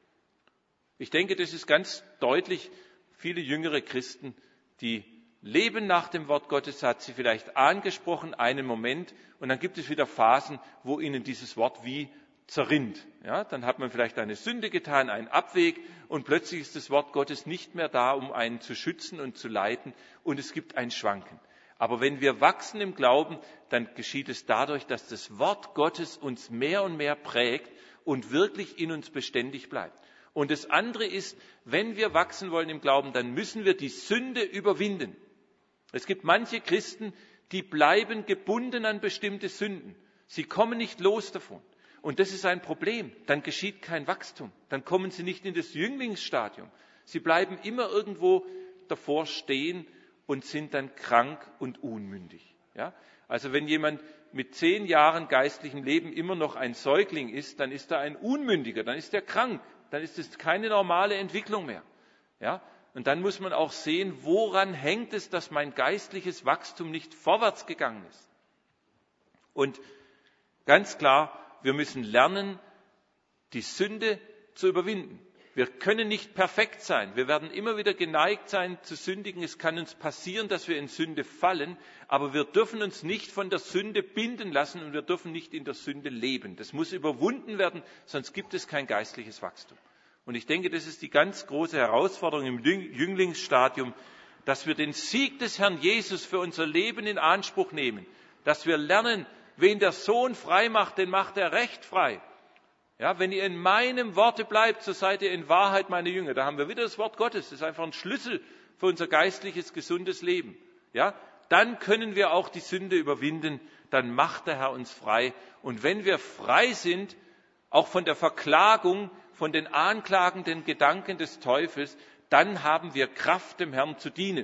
Ich denke, das ist ganz deutlich. Viele jüngere Christen, die leben nach dem Wort Gottes, hat sie vielleicht angesprochen, einen Moment, und dann gibt es wieder Phasen, wo ihnen dieses Wort wie zerrinnt. Ja, dann hat man vielleicht eine Sünde getan, einen Abweg, und plötzlich ist das Wort Gottes nicht mehr da, um einen zu schützen und zu leiten, und es gibt ein Schwanken. Aber wenn wir wachsen im Glauben, dann geschieht es dadurch, dass das Wort Gottes uns mehr und mehr prägt und wirklich in uns beständig bleibt. Und das andere ist, wenn wir wachsen wollen im Glauben, dann müssen wir die Sünde überwinden. Es gibt manche Christen, die bleiben gebunden an bestimmte Sünden. Sie kommen nicht los davon. Und das ist ein Problem. Dann geschieht kein Wachstum. Dann kommen sie nicht in das Jünglingsstadium. Sie bleiben immer irgendwo davor stehen und sind dann krank und unmündig. Ja? Also wenn jemand mit zehn Jahren geistlichem Leben immer noch ein Säugling ist, dann ist er ein Unmündiger, dann ist er krank, dann ist es keine normale Entwicklung mehr. Ja? Und dann muss man auch sehen, woran hängt es, dass mein geistliches Wachstum nicht vorwärts gegangen ist. Und ganz klar, wir müssen lernen, die Sünde zu überwinden. Wir können nicht perfekt sein. Wir werden immer wieder geneigt sein zu sündigen. Es kann uns passieren, dass wir in Sünde fallen, aber wir dürfen uns nicht von der Sünde binden lassen und wir dürfen nicht in der Sünde leben. Das muss überwunden werden, sonst gibt es kein geistliches Wachstum. Und ich denke, das ist die ganz große Herausforderung im Jünglingsstadium, dass wir den Sieg des Herrn Jesus für unser Leben in Anspruch nehmen, dass wir lernen, wen der Sohn frei macht, den macht er recht frei. Ja, wenn ihr in meinem Worte bleibt, so seid ihr in Wahrheit meine Jünger. Da haben wir wieder das Wort Gottes. Das ist einfach ein Schlüssel für unser geistliches, gesundes Leben. Ja, dann können wir auch die Sünde überwinden. Dann macht der Herr uns frei. Und wenn wir frei sind, auch von der Verklagung, von den anklagenden Gedanken des Teufels, dann haben wir Kraft, dem Herrn zu dienen.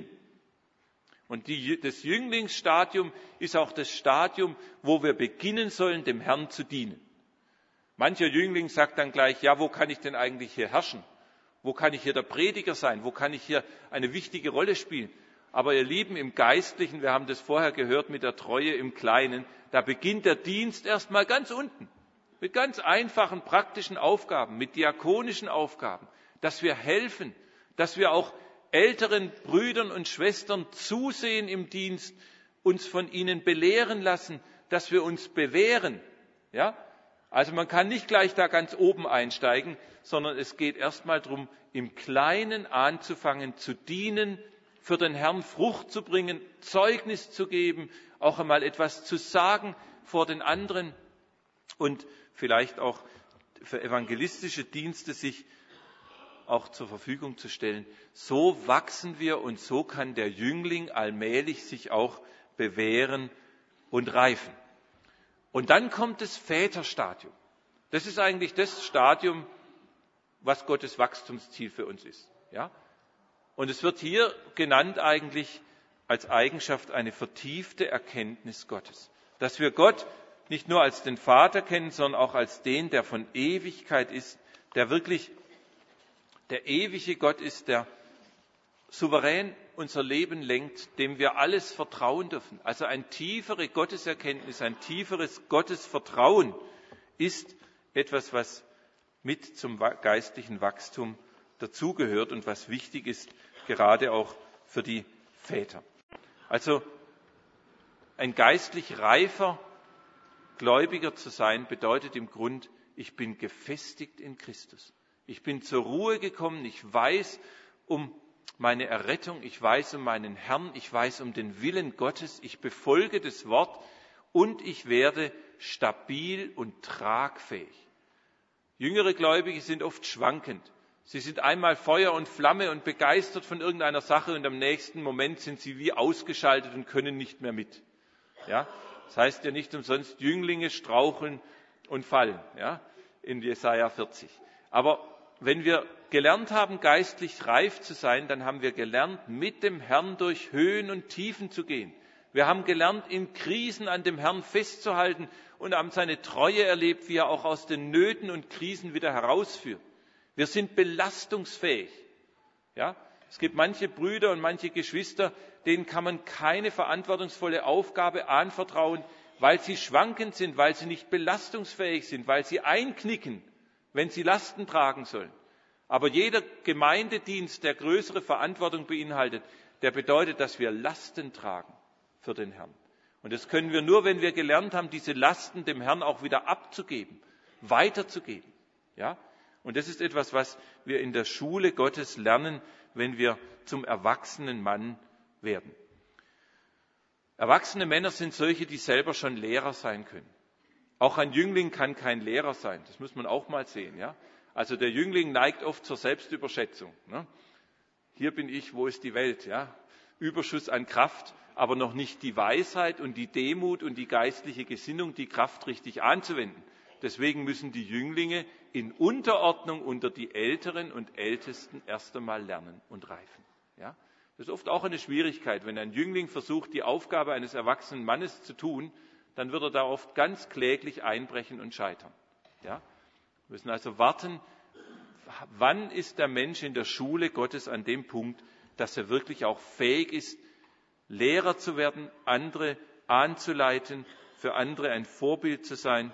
Und die, das Jünglingsstadium ist auch das Stadium, wo wir beginnen sollen, dem Herrn zu dienen. Mancher Jüngling sagt dann gleich, ja, wo kann ich denn eigentlich hier herrschen? Wo kann ich hier der Prediger sein? Wo kann ich hier eine wichtige Rolle spielen? Aber ihr Lieben, im Geistlichen, wir haben das vorher gehört mit der Treue im Kleinen, da beginnt der Dienst erstmal ganz unten. Mit ganz einfachen, praktischen Aufgaben, mit diakonischen Aufgaben, dass wir helfen, dass wir auch älteren Brüdern und Schwestern zusehen im Dienst, uns von ihnen belehren lassen, dass wir uns bewähren. Ja? Also man kann nicht gleich da ganz oben einsteigen, sondern es geht erstmal darum, im Kleinen anzufangen, zu dienen, für den Herrn Frucht zu bringen, Zeugnis zu geben, auch einmal etwas zu sagen vor den anderen und vielleicht auch für evangelistische Dienste sich auch zur Verfügung zu stellen. So wachsen wir und so kann der Jüngling allmählich sich auch bewähren und reifen. Und dann kommt das Väterstadium. Das ist eigentlich das Stadium, was Gottes Wachstumsziel für uns ist. Ja? Und es wird hier genannt eigentlich als Eigenschaft eine vertiefte Erkenntnis Gottes. Dass wir Gott nicht nur als den Vater kennen, sondern auch als den, der von Ewigkeit ist, der wirklich der ewige Gott ist, der souverän unser Leben lenkt, dem wir alles vertrauen dürfen. Also eine tiefere Gotteserkenntnis, ein tieferes Gottesvertrauen ist etwas, was mit zum geistlichen Wachstum dazugehört und was wichtig ist, gerade auch für die Väter. Also ein geistlich reifer Gläubiger zu sein, bedeutet im Grund, ich bin gefestigt in Christus. Ich bin zur Ruhe gekommen, ich weiß um meine Errettung, ich weiß um meinen Herrn, ich weiß um den Willen Gottes, ich befolge das Wort und ich werde stabil und tragfähig. Jüngere Gläubige sind oft schwankend. Sie sind einmal Feuer und Flamme und begeistert von irgendeiner Sache und am nächsten Moment sind sie wie ausgeschaltet und können nicht mehr mit. Ja? Das heißt ja nicht umsonst, Jünglinge straucheln und fallen, ja? In Jesaja vierzig. Aber wenn wir gelernt haben, geistlich reif zu sein, dann haben wir gelernt, mit dem Herrn durch Höhen und Tiefen zu gehen. Wir haben gelernt, in Krisen an dem Herrn festzuhalten und haben seine Treue erlebt, wie er auch aus den Nöten und Krisen wieder herausführt. Wir sind belastungsfähig. Ja? Es gibt manche Brüder und manche Geschwister, denen kann man keine verantwortungsvolle Aufgabe anvertrauen, weil sie schwankend sind, weil sie nicht belastungsfähig sind, weil sie einknicken, wenn sie Lasten tragen sollen. Aber jeder Gemeindedienst, der größere Verantwortung beinhaltet, der bedeutet, dass wir Lasten tragen für den Herrn. Und das können wir nur, wenn wir gelernt haben, diese Lasten dem Herrn auch wieder abzugeben, weiterzugeben. Ja? Und das ist etwas, was wir in der Schule Gottes lernen, wenn wir zum erwachsenen Mann werden. Erwachsene Männer sind solche, die selber schon Lehrer sein können. Auch ein Jüngling kann kein Lehrer sein. Das muss man auch mal sehen. Ja? Also der Jüngling neigt oft zur Selbstüberschätzung. Ne? Hier bin ich, wo ist die Welt? Ja? Überschuss an Kraft, aber noch nicht die Weisheit und die Demut und die geistliche Gesinnung, die Kraft richtig anzuwenden. Deswegen müssen die Jünglinge in Unterordnung unter die Älteren und Ältesten erst einmal lernen und reifen. Ja? Das ist oft auch eine Schwierigkeit. Wenn ein Jüngling versucht, die Aufgabe eines erwachsenen Mannes zu tun, dann wird er da oft ganz kläglich einbrechen und scheitern. Ja? Wir müssen also warten, wann ist der Mensch in der Schule Gottes an dem Punkt, dass er wirklich auch fähig ist, Lehrer zu werden, andere anzuleiten, für andere ein Vorbild zu sein.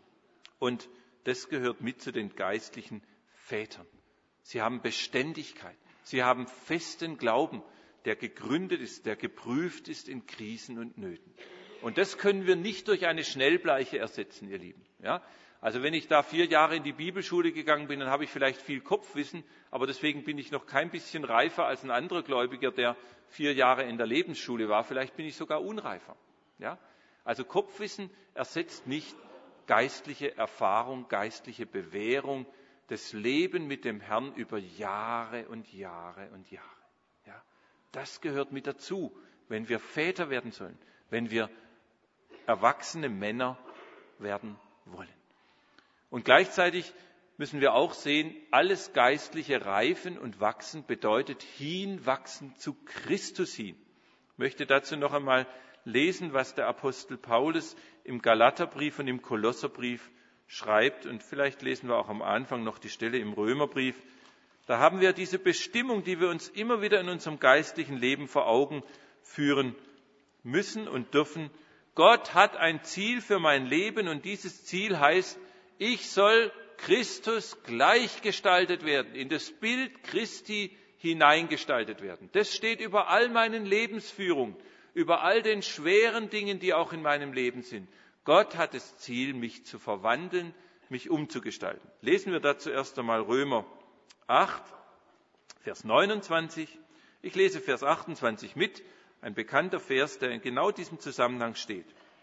Und das gehört mit zu den geistlichen Vätern. Sie haben Beständigkeit, sie haben festen Glauben, der gegründet ist, der geprüft ist in Krisen und Nöten. Und das können wir nicht durch eine Schnellbleiche ersetzen, ihr Lieben. Ja? Also wenn ich da vier Jahre in die Bibelschule gegangen bin, dann habe ich vielleicht viel Kopfwissen, aber deswegen bin ich noch kein bisschen reifer als ein anderer Gläubiger, der vier Jahre in der Lebensschule war. Vielleicht bin ich sogar unreifer. Ja? Also Kopfwissen ersetzt nicht geistliche Erfahrung, geistliche Bewährung, das Leben mit dem Herrn über Jahre und Jahre und Jahre. Ja? Das gehört mit dazu, wenn wir Väter werden sollen, wenn wir erwachsene Männer werden wollen. Und gleichzeitig müssen wir auch sehen, alles geistliche Reifen und Wachsen bedeutet hinwachsen zu Christus hin. Ich möchte dazu noch einmal lesen, was der Apostel Paulus im Galaterbrief und im Kolosserbrief schreibt. Und vielleicht lesen wir auch am Anfang noch die Stelle im Römerbrief. Da haben wir diese Bestimmung, die wir uns immer wieder in unserem geistlichen Leben vor Augen führen müssen und dürfen. Gott hat ein Ziel für mein Leben und dieses Ziel heißt, ich soll Christus gleichgestaltet werden, in das Bild Christi hineingestaltet werden. Das steht über all meinen Lebensführungen, über all den schweren Dingen, die auch in meinem Leben sind. Gott hat das Ziel, mich zu verwandeln, mich umzugestalten. Lesen wir dazu erst einmal Römer acht, Vers neunundzwanzig. Ich lese Vers achtundzwanzig mit, ein bekannter Vers, der in genau diesem Zusammenhang steht.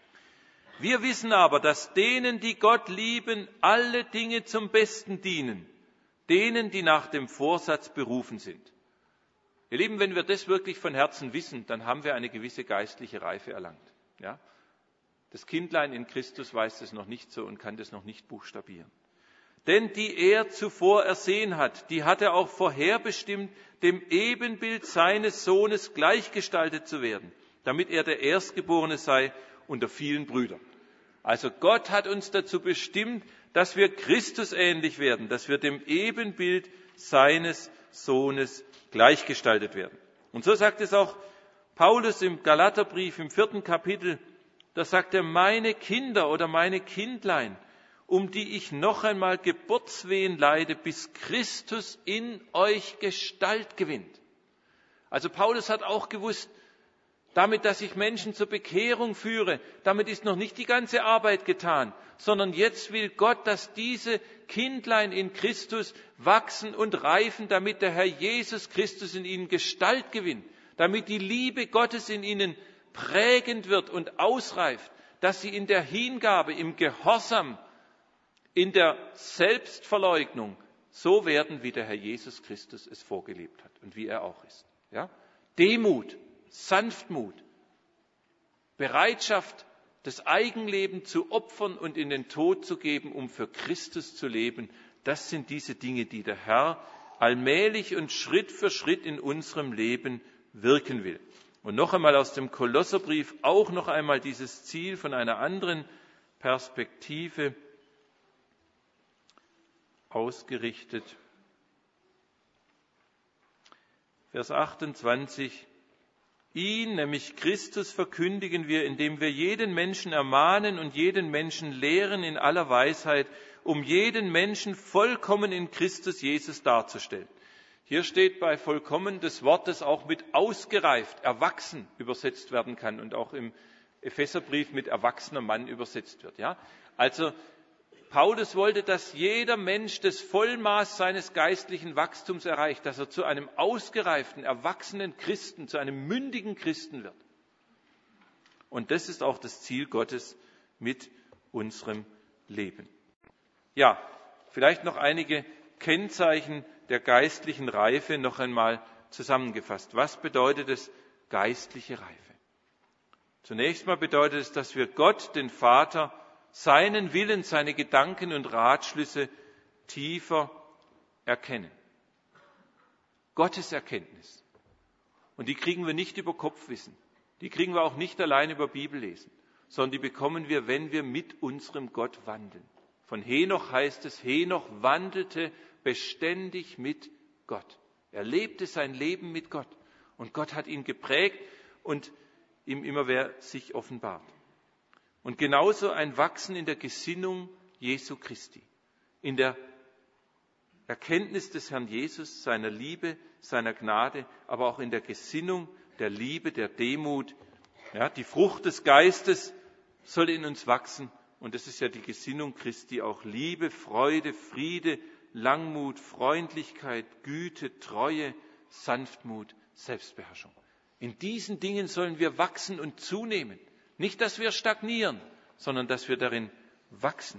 Wir wissen aber, dass denen, die Gott lieben, alle Dinge zum Besten dienen, denen, die nach dem Vorsatz berufen sind. Ihr Lieben, wenn wir das wirklich von Herzen wissen, dann haben wir eine gewisse geistliche Reife erlangt. Ja? Das Kindlein in Christus weiß das noch nicht so und kann das noch nicht buchstabieren. Denn die er zuvor ersehen hat, die hat er auch vorherbestimmt, dem Ebenbild seines Sohnes gleichgestaltet zu werden, damit er der Erstgeborene sei unter vielen Brüdern. Also Gott hat uns dazu bestimmt, dass wir Christus ähnlich werden, dass wir dem Ebenbild seines Sohnes gleichgestaltet werden. Und so sagt es auch Paulus im Galaterbrief im vierten Kapitel, da sagt er, meine Kinder oder meine Kindlein, um die ich noch einmal Geburtswehen leide, bis Christus in euch Gestalt gewinnt. Also Paulus hat auch gewusst, damit, dass ich Menschen zur Bekehrung führe, damit ist noch nicht die ganze Arbeit getan, sondern jetzt will Gott, dass diese Kindlein in Christus wachsen und reifen, damit der Herr Jesus Christus in ihnen Gestalt gewinnt, damit die Liebe Gottes in ihnen prägend wird und ausreift, dass sie in der Hingabe, im Gehorsam, in der Selbstverleugnung so werden, wie der Herr Jesus Christus es vorgelebt hat und wie er auch ist. Ja? Demut, Sanftmut, Bereitschaft, das Eigenleben zu opfern und in den Tod zu geben, um für Christus zu leben, das sind diese Dinge, die der Herr allmählich und Schritt für Schritt in unserem Leben wirken will. Und noch einmal aus dem Kolosserbrief auch noch einmal dieses Ziel von einer anderen Perspektive ausgerichtet. Vers achtundzwanzig. Ihn, nämlich Christus, verkündigen wir, indem wir jeden Menschen ermahnen und jeden Menschen lehren in aller Weisheit, um jeden Menschen vollkommen in Christus Jesus darzustellen. Hier steht bei vollkommen das Wort, das auch mit ausgereift, erwachsen übersetzt werden kann und auch im Epheserbrief mit erwachsener Mann übersetzt wird. Ja? Also Paulus wollte, dass jeder Mensch das Vollmaß seines geistlichen Wachstums erreicht, dass er zu einem ausgereiften, erwachsenen Christen, zu einem mündigen Christen wird. Und das ist auch das Ziel Gottes mit unserem Leben. Ja, vielleicht noch einige Kennzeichen der geistlichen Reife noch einmal zusammengefasst. Was bedeutet es, geistliche Reife? Zunächst mal bedeutet es, dass wir Gott, den Vater, seinen Willen, seine Gedanken und Ratschlüsse tiefer erkennen. Gottes Erkenntnis. Und die kriegen wir nicht über Kopfwissen. Die kriegen wir auch nicht allein über Bibellesen, sondern die bekommen wir, wenn wir mit unserem Gott wandeln. Von Henoch heißt es, Henoch wandelte beständig mit Gott. Er lebte sein Leben mit Gott. Und Gott hat ihn geprägt und ihm immer wieder sich offenbart. Und genauso ein Wachsen in der Gesinnung Jesu Christi, in der Erkenntnis des Herrn Jesus, seiner Liebe, seiner Gnade, aber auch in der Gesinnung der Liebe, der Demut. Ja, die Frucht des Geistes soll in uns wachsen. Und das ist ja die Gesinnung Christi, auch Liebe, Freude, Friede, Langmut, Freundlichkeit, Güte, Treue, Sanftmut, Selbstbeherrschung. In diesen Dingen sollen wir wachsen und zunehmen. Nicht, dass wir stagnieren, sondern dass wir darin wachsen.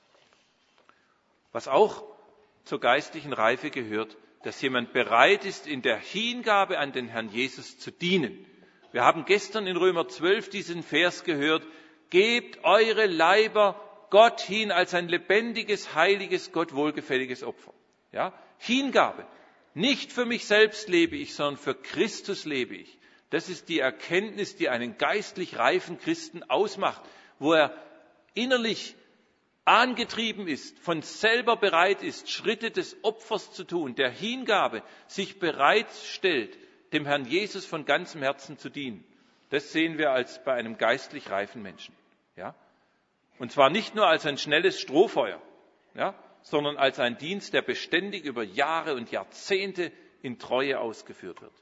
Was auch zur geistlichen Reife gehört, dass jemand bereit ist, in der Hingabe an den Herrn Jesus zu dienen. Wir haben gestern in Römer zwölf diesen Vers gehört, gebt eure Leiber Gott hin als ein lebendiges, heiliges, Gott wohlgefälliges Opfer. Ja? Hingabe. Nicht für mich selbst lebe ich, sondern für Christus lebe ich. Das ist die Erkenntnis, die einen geistlich reifen Christen ausmacht, wo er innerlich angetrieben ist, von selber bereit ist, Schritte des Opfers zu tun, der Hingabe, sich bereitstellt, dem Herrn Jesus von ganzem Herzen zu dienen. Das sehen wir als bei einem geistlich reifen Menschen. Ja? Und zwar nicht nur als ein schnelles Strohfeuer, ja, sondern als ein Dienst, der beständig über Jahre und Jahrzehnte in Treue ausgeführt wird.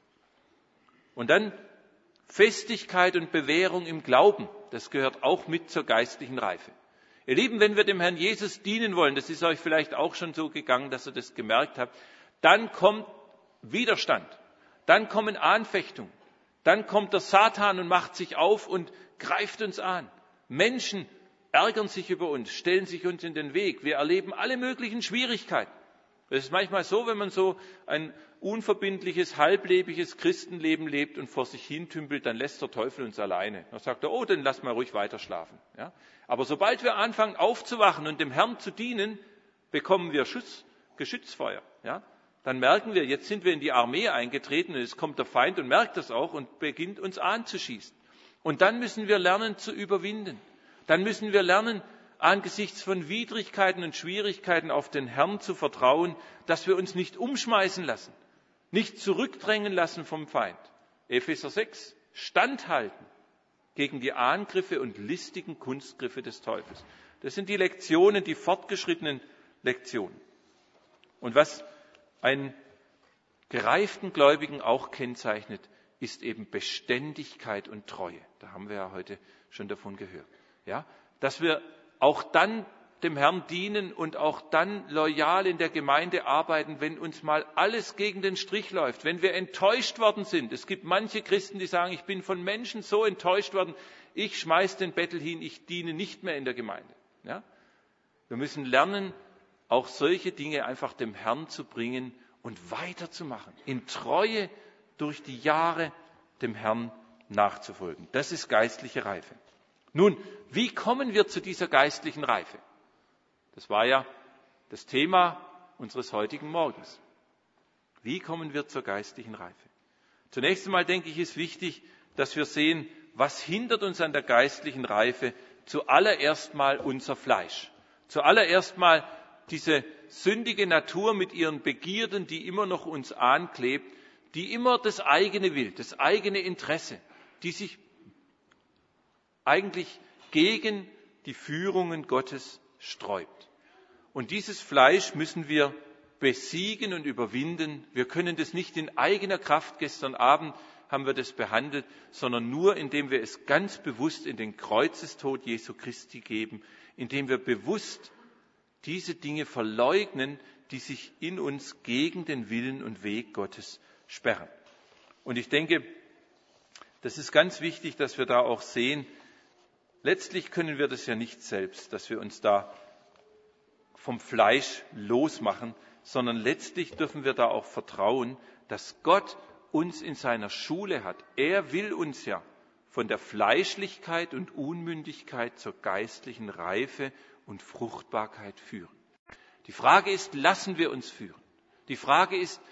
Und dann Festigkeit und Bewährung im Glauben, das gehört auch mit zur geistlichen Reife. Ihr Lieben, wenn wir dem Herrn Jesus dienen wollen, das ist euch vielleicht auch schon so gegangen, dass ihr das gemerkt habt, dann kommt Widerstand, dann kommen Anfechtungen, dann kommt der Satan und macht sich auf und greift uns an. Menschen ärgern sich über uns, stellen sich uns in den Weg. Wir erleben alle möglichen Schwierigkeiten. Es ist manchmal so, wenn man so ein unverbindliches, halblebiges Christenleben lebt und vor sich hintümpelt, dann lässt der Teufel uns alleine. Dann sagt er, oh, dann lass mal ruhig weiter schlafen. Ja? Aber sobald wir anfangen aufzuwachen und dem Herrn zu dienen, bekommen wir Schutz, Geschützfeuer. Ja? Dann merken wir, jetzt sind wir in die Armee eingetreten und jetzt kommt der Feind und merkt das auch und beginnt uns anzuschießen. Und dann müssen wir lernen zu überwinden. Dann müssen wir lernen, angesichts von Widrigkeiten und Schwierigkeiten auf den Herrn zu vertrauen, dass wir uns nicht umschmeißen lassen, nicht zurückdrängen lassen vom Feind. Epheser sechs, standhalten gegen die Angriffe und listigen Kunstgriffe des Teufels. Das sind die Lektionen, die fortgeschrittenen Lektionen. Und was einen gereiften Gläubigen auch kennzeichnet, ist eben Beständigkeit und Treue. Da haben wir ja heute schon davon gehört. Ja, dass wir auch dann dem Herrn dienen und auch dann loyal in der Gemeinde arbeiten, wenn uns mal alles gegen den Strich läuft, wenn wir enttäuscht worden sind. Es gibt manche Christen, die sagen, ich bin von Menschen so enttäuscht worden, ich schmeiß den Bettel hin, ich diene nicht mehr in der Gemeinde. Ja? Wir müssen lernen, auch solche Dinge einfach dem Herrn zu bringen und weiterzumachen, in Treue durch die Jahre dem Herrn nachzufolgen. Das ist geistliche Reife. Nun, wie kommen wir zu dieser geistlichen Reife? Das war ja das Thema unseres heutigen Morgens. Wie kommen wir zur geistlichen Reife? Zunächst einmal denke ich, ist wichtig, dass wir sehen, was hindert uns an der geistlichen Reife? Zuallererst mal unser Fleisch. Zuallererst mal diese sündige Natur mit ihren Begierden, die immer noch uns anklebt, die immer das eigene will, das eigene Interesse, die sich eigentlich gegen die Führungen Gottes sträubt. Und dieses Fleisch müssen wir besiegen und überwinden. Wir können das nicht in eigener Kraft, gestern Abend haben wir das behandelt, sondern nur, indem wir es ganz bewusst in den Kreuzestod Jesu Christi geben, indem wir bewusst diese Dinge verleugnen, die sich in uns gegen den Willen und Weg Gottes sperren. Und ich denke, das ist ganz wichtig, dass wir da auch sehen, letztlich können wir das ja nicht selbst, dass wir uns da vom Fleisch losmachen, sondern letztlich dürfen wir da auch vertrauen, dass Gott uns in seiner Schule hat. Er will uns ja von der Fleischlichkeit und Unmündigkeit zur geistlichen Reife und Fruchtbarkeit führen. Die Frage ist, lassen wir uns führen? Die Frage ist,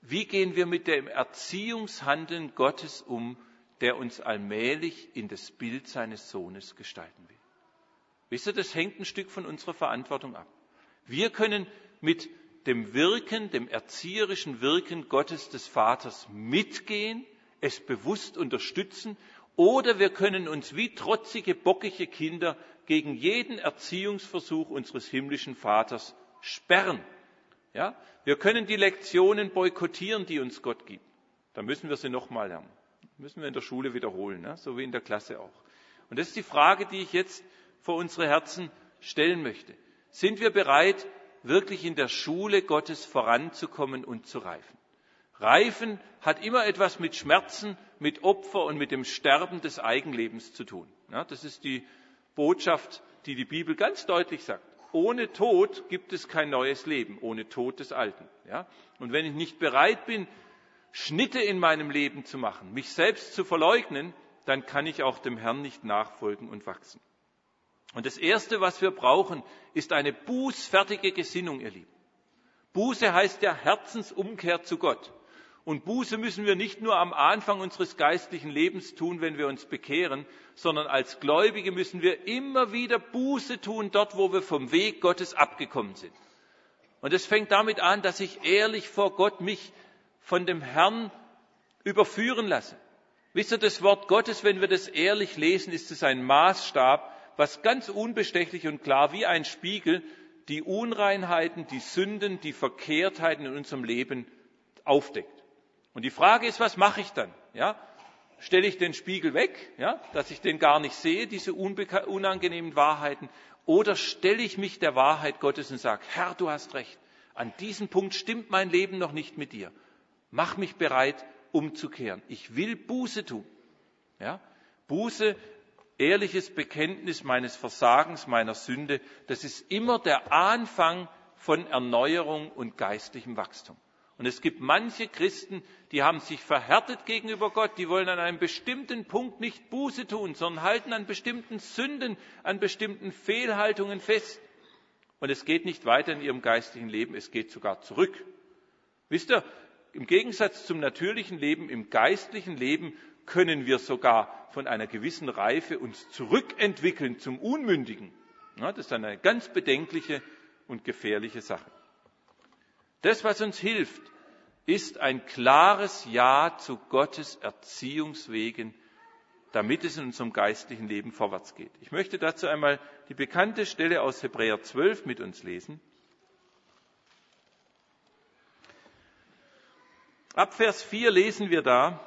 wie gehen wir mit dem Erziehungshandeln Gottes um, der uns allmählich in das Bild seines Sohnes gestalten will. Wisst ihr, das hängt ein Stück von unserer Verantwortung ab. Wir können mit dem Wirken, dem erzieherischen Wirken Gottes des Vaters mitgehen, es bewusst unterstützen, oder wir können uns wie trotzige, bockige Kinder gegen jeden Erziehungsversuch unseres himmlischen Vaters sperren. Ja? Wir können die Lektionen boykottieren, die uns Gott gibt. Dann müssen wir sie nochmal lernen. Müssen wir in der Schule wiederholen, ne? So wie in der Klasse auch. Und das ist die Frage, die ich jetzt vor unsere Herzen stellen möchte. Sind wir bereit, wirklich in der Schule Gottes voranzukommen und zu reifen? Reifen hat immer etwas mit Schmerzen, mit Opfer und mit dem Sterben des Eigenlebens zu tun. Ja, das ist die Botschaft, die die Bibel ganz deutlich sagt. Ohne Tod gibt es kein neues Leben, ohne Tod des Alten. Ja? Und wenn ich nicht bereit bin, Schnitte in meinem Leben zu machen, mich selbst zu verleugnen, dann kann ich auch dem Herrn nicht nachfolgen und wachsen. Und das Erste, was wir brauchen, ist eine bußfertige Gesinnung, ihr Lieben. Buße heißt ja Herzensumkehr zu Gott. Und Buße müssen wir nicht nur am Anfang unseres geistlichen Lebens tun, wenn wir uns bekehren, sondern als Gläubige müssen wir immer wieder Buße tun, dort, wo wir vom Weg Gottes abgekommen sind. Und es fängt damit an, dass ich ehrlich vor Gott mich von dem Herrn überführen lasse. Wisst ihr, das Wort Gottes, wenn wir das ehrlich lesen, ist es ein Maßstab, was ganz unbestechlich und klar wie ein Spiegel die Unreinheiten, die Sünden, die Verkehrtheiten in unserem Leben aufdeckt. Und die Frage ist, was mache ich dann? Ja? Stelle ich den Spiegel weg, ja, dass ich den gar nicht sehe, diese unbeka- unangenehmen Wahrheiten, oder stelle ich mich der Wahrheit Gottes und sage, Herr, du hast recht, an diesem Punkt stimmt mein Leben noch nicht mit dir. Mach mich bereit, umzukehren. Ich will Buße tun. Ja? Buße, ehrliches Bekenntnis meines Versagens, meiner Sünde, das ist immer der Anfang von Erneuerung und geistlichem Wachstum. Und es gibt manche Christen, die haben sich verhärtet gegenüber Gott, die wollen an einem bestimmten Punkt nicht Buße tun, sondern halten an bestimmten Sünden, an bestimmten Fehlhaltungen fest. Und es geht nicht weiter in ihrem geistlichen Leben, es geht sogar zurück. Wisst ihr, im Gegensatz zum natürlichen Leben, im geistlichen Leben können wir sogar von einer gewissen Reife uns zurückentwickeln zum Unmündigen. Ja, das ist eine ganz bedenkliche und gefährliche Sache. Das, was uns hilft, ist ein klares Ja zu Gottes Erziehungswegen, damit es in unserem geistlichen Leben vorwärts geht. Ich möchte dazu einmal die bekannte Stelle aus Hebräer zwölf mit uns lesen. Ab Vers vier lesen wir da: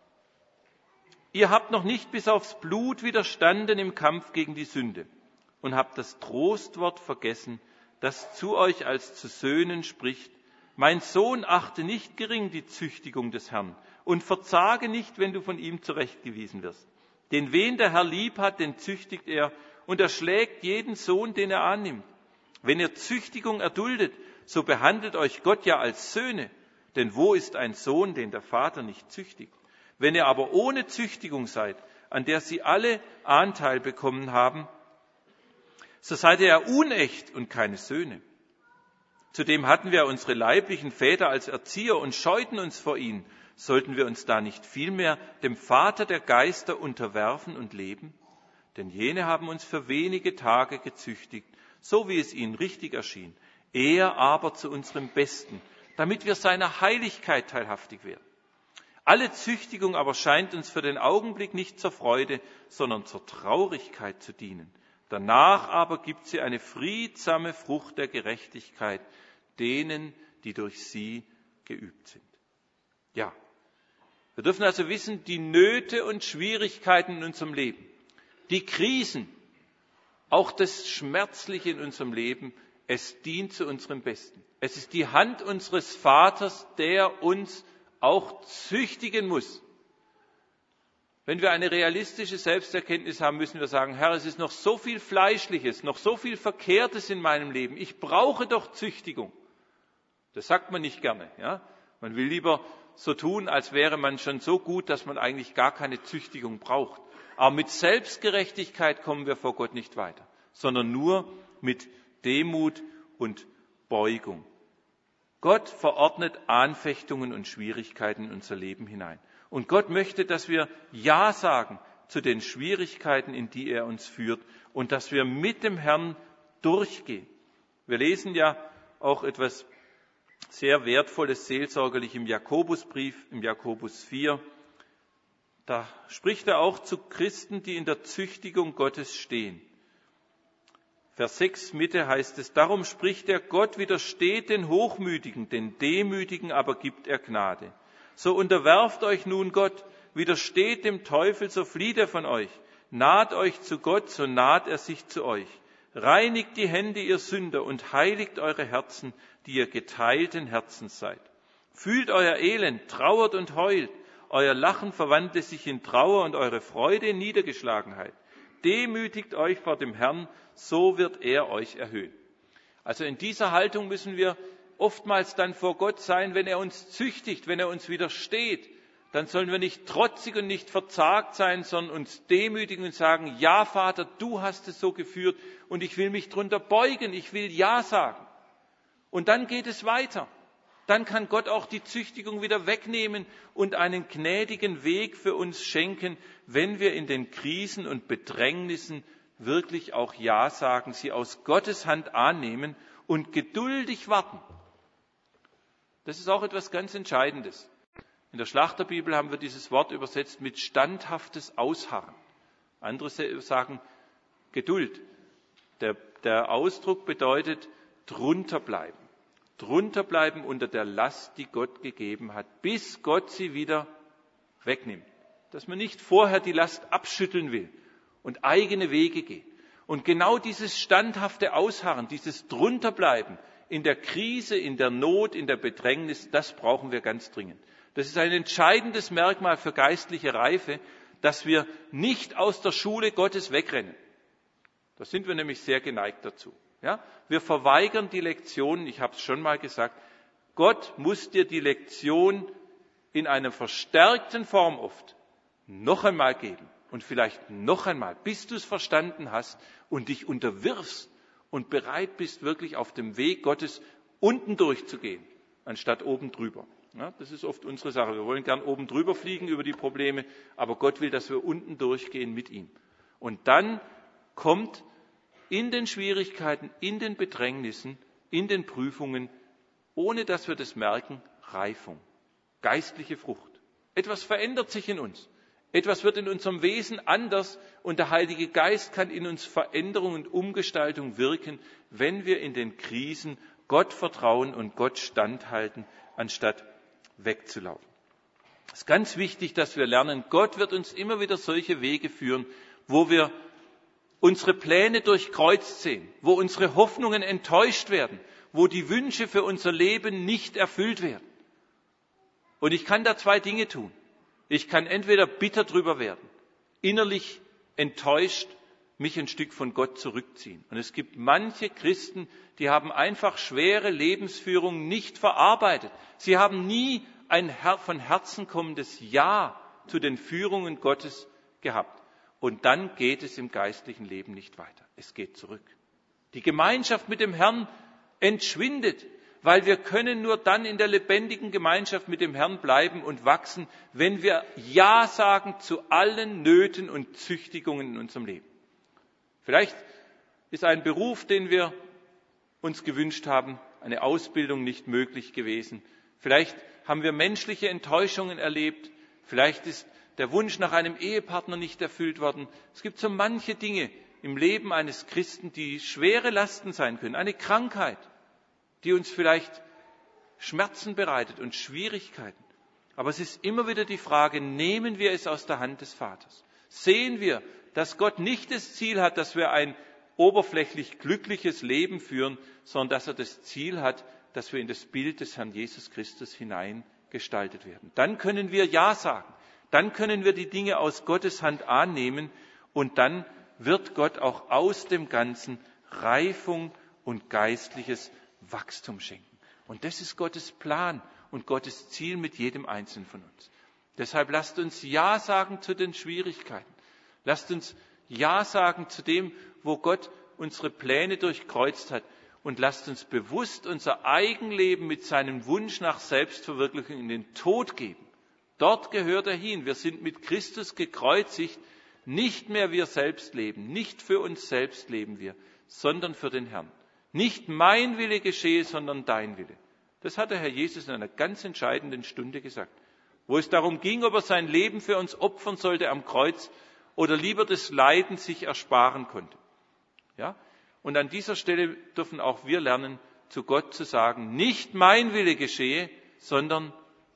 Ihr habt noch nicht bis aufs Blut widerstanden im Kampf gegen die Sünde und habt das Trostwort vergessen, das zu euch als zu Söhnen spricht: Mein Sohn, achte nicht gering die Züchtigung des Herrn und verzage nicht, wenn du von ihm zurechtgewiesen wirst. Denn wen der Herr lieb hat, den züchtigt er, und er schlägt jeden Sohn, den er annimmt. Wenn ihr Züchtigung erduldet, so behandelt euch Gott ja als Söhne. Denn wo ist ein Sohn, den der Vater nicht züchtigt? Wenn ihr aber ohne Züchtigung seid, an der sie alle Anteil bekommen haben, so seid ihr ja unecht und keine Söhne. Zudem hatten wir unsere leiblichen Väter als Erzieher und scheuten uns vor ihnen. Sollten wir uns da nicht vielmehr dem Vater der Geister unterwerfen und leben? Denn jene haben uns für wenige Tage gezüchtigt, so wie es ihnen richtig erschien. Er aber zu unserem Besten, damit wir seiner Heiligkeit teilhaftig werden. Alle Züchtigung aber scheint uns für den Augenblick nicht zur Freude, sondern zur Traurigkeit zu dienen. Danach aber gibt sie eine friedsame Frucht der Gerechtigkeit denen, die durch sie geübt sind. Ja, wir dürfen also wissen, die Nöte und Schwierigkeiten in unserem Leben, die Krisen, auch das Schmerzliche in unserem Leben, es dient zu unserem Besten. Es ist die Hand unseres Vaters, der uns auch züchtigen muss. Wenn wir eine realistische Selbsterkenntnis haben, müssen wir sagen, Herr, es ist noch so viel Fleischliches, noch so viel Verkehrtes in meinem Leben. Ich brauche doch Züchtigung. Das sagt man nicht gerne. Ja? Man will lieber so tun, als wäre man schon so gut, dass man eigentlich gar keine Züchtigung braucht. Aber mit Selbstgerechtigkeit kommen wir vor Gott nicht weiter, sondern nur mit Demut und Beugung. Gott verordnet Anfechtungen und Schwierigkeiten in unser Leben hinein. Und Gott möchte, dass wir Ja sagen zu den Schwierigkeiten, in die er uns führt und dass wir mit dem Herrn durchgehen. Wir lesen ja auch etwas sehr Wertvolles seelsorgerlich im Jakobusbrief, im Jakobus vier. Da spricht er auch zu Christen, die in der Züchtigung Gottes stehen. Vers sechs Mitte heißt es, darum spricht er, Gott widersteht den Hochmütigen, den Demütigen aber gibt er Gnade. So unterwerft euch nun Gott, widersteht dem Teufel, so flieht er von euch. Naht euch zu Gott, so naht er sich zu euch. Reinigt die Hände, ihr Sünder, und heiligt eure Herzen, die ihr geteilten Herzens seid. Fühlt euer Elend, trauert und heult. Euer Lachen verwandle sich in Trauer und eure Freude in Niedergeschlagenheit. Demütigt euch vor dem Herrn, so wird er euch erhöhen. Also in dieser Haltung müssen wir oftmals dann vor Gott sein, wenn er uns züchtigt, wenn er uns widersteht. Dann sollen wir nicht trotzig und nicht verzagt sein, sondern uns demütigen und sagen, ja Vater, du hast es so geführt und ich will mich drunter beugen, ich will Ja sagen. Und dann geht es weiter. Dann kann Gott auch die Züchtigung wieder wegnehmen und einen gnädigen Weg für uns schenken, wenn wir in den Krisen und Bedrängnissen wirklich auch Ja sagen, sie aus Gottes Hand annehmen und geduldig warten. Das ist auch etwas ganz Entscheidendes. In der Schlachterbibel haben wir dieses Wort übersetzt mit standhaftes Ausharren. Andere sagen Geduld. Der, der Ausdruck bedeutet drunter bleiben. Drunter bleiben unter der Last, die Gott gegeben hat, bis Gott sie wieder wegnimmt. Dass man nicht vorher die Last abschütteln will und eigene Wege geht. Und genau dieses standhafte Ausharren, dieses Drunterbleiben in der Krise, in der Not, in der Bedrängnis, das brauchen wir ganz dringend. Das ist ein entscheidendes Merkmal für geistliche Reife, dass wir nicht aus der Schule Gottes wegrennen. Da sind wir nämlich sehr geneigt dazu. Ja? Wir verweigern die Lektionen, ich habe es schon mal gesagt, Gott muss dir die Lektion in einer verstärkten Form oft noch einmal geben und vielleicht noch einmal, bis du es verstanden hast und dich unterwirfst und bereit bist, wirklich auf dem Weg Gottes unten durchzugehen, anstatt oben drüber. Ja, das ist oft unsere Sache. Wir wollen gern oben drüber fliegen über die Probleme, aber Gott will, dass wir unten durchgehen mit ihm. Und dann kommt in den Schwierigkeiten, in den Bedrängnissen, in den Prüfungen, ohne dass wir das merken, Reifung, geistliche Frucht. Etwas verändert sich in uns. Etwas wird in unserem Wesen anders und der Heilige Geist kann in uns Veränderung und Umgestaltung wirken, wenn wir in den Krisen Gott vertrauen und Gott standhalten, anstatt wegzulaufen. Es ist ganz wichtig, dass wir lernen, Gott wird uns immer wieder solche Wege führen, wo wir unsere Pläne durchkreuzt sehen, wo unsere Hoffnungen enttäuscht werden, wo die Wünsche für unser Leben nicht erfüllt werden. Und ich kann da zwei Dinge tun. Ich kann entweder bitter drüber werden, innerlich enttäuscht, mich ein Stück von Gott zurückziehen. Und es gibt manche Christen, die haben einfach schwere Lebensführung nicht verarbeitet. Sie haben nie ein von Herzen kommendes Ja zu den Führungen Gottes gehabt. Und dann geht es im geistlichen Leben nicht weiter. Es geht zurück. Die Gemeinschaft mit dem Herrn entschwindet, weil wir können nur dann in der lebendigen Gemeinschaft mit dem Herrn bleiben und wachsen, wenn wir Ja sagen zu allen Nöten und Züchtigungen in unserem Leben. Vielleicht ist ein Beruf, den wir uns gewünscht haben, eine Ausbildung nicht möglich gewesen. Vielleicht haben wir menschliche Enttäuschungen erlebt. Vielleicht ist der Wunsch nach einem Ehepartner nicht erfüllt worden. Es gibt so manche Dinge im Leben eines Christen, die schwere Lasten sein können. Eine Krankheit, die uns vielleicht Schmerzen bereitet und Schwierigkeiten. Aber es ist immer wieder die Frage, nehmen wir es aus der Hand des Vaters? Sehen wir, dass Gott nicht das Ziel hat, dass wir ein oberflächlich glückliches Leben führen, sondern dass er das Ziel hat, dass wir in das Bild des Herrn Jesus Christus hineingestaltet werden. Dann können wir Ja sagen. Dann können wir die Dinge aus Gottes Hand annehmen und dann wird Gott auch aus dem Ganzen Reifung und geistliches Wachstum schenken. Und das ist Gottes Plan und Gottes Ziel mit jedem Einzelnen von uns. Deshalb lasst uns Ja sagen zu den Schwierigkeiten. Lasst uns Ja sagen zu dem, wo Gott unsere Pläne durchkreuzt hat. und lasst uns bewusst unser Eigenleben mit seinem Wunsch nach Selbstverwirklichung in den Tod geben. Dort gehört er hin. Wir sind mit Christus gekreuzigt. Nicht mehr wir selbst leben, nicht für uns selbst leben wir, sondern für den Herrn. Nicht mein Wille geschehe, sondern dein Wille. Das hat der Herr Jesus in einer ganz entscheidenden Stunde gesagt, wo es darum ging, ob er sein Leben für uns opfern sollte am Kreuz oder lieber das Leiden sich ersparen konnte. Ja? Und an dieser Stelle dürfen auch wir lernen, zu Gott zu sagen, nicht mein Wille geschehe, sondern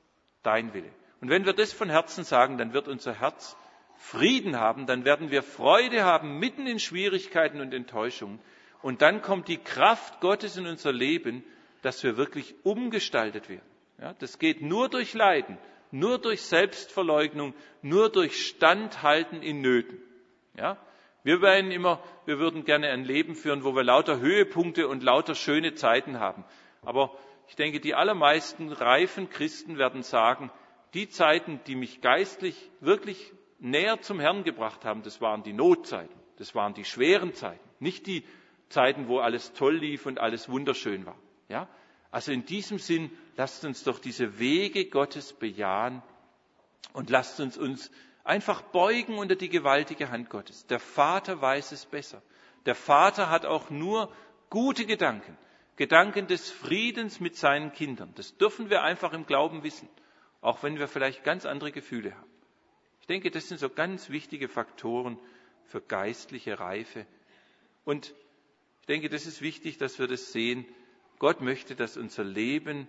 dein Wille. Und wenn wir das von Herzen sagen, dann wird unser Herz Frieden haben, dann werden wir Freude haben mitten in Schwierigkeiten und Enttäuschungen. Und dann kommt die Kraft Gottes in unser Leben, dass wir wirklich umgestaltet werden. Ja, das geht nur durch Leiden, nur durch Selbstverleugnung, nur durch Standhalten in Nöten. Ja, wir wären immer, wir würden gerne ein Leben führen, wo wir lauter Höhepunkte und lauter schöne Zeiten haben. Aber ich denke, die allermeisten reifen Christen werden sagen, die Zeiten, die mich geistlich wirklich näher zum Herrn gebracht haben, das waren die Notzeiten, das waren die schweren Zeiten, nicht die Zeiten, wo alles toll lief und alles wunderschön war. Ja? Also in diesem Sinn, lasst uns doch diese Wege Gottes bejahen und lasst uns uns einfach beugen unter die gewaltige Hand Gottes. Der Vater weiß es besser. Der Vater hat auch nur gute Gedanken, Gedanken des Friedens mit seinen Kindern. Das dürfen wir einfach im Glauben wissen, auch wenn wir vielleicht ganz andere Gefühle haben. Ich denke, das sind so ganz wichtige Faktoren für geistliche Reife. Und ich denke, das ist wichtig, dass wir das sehen. Gott möchte, dass unser Leben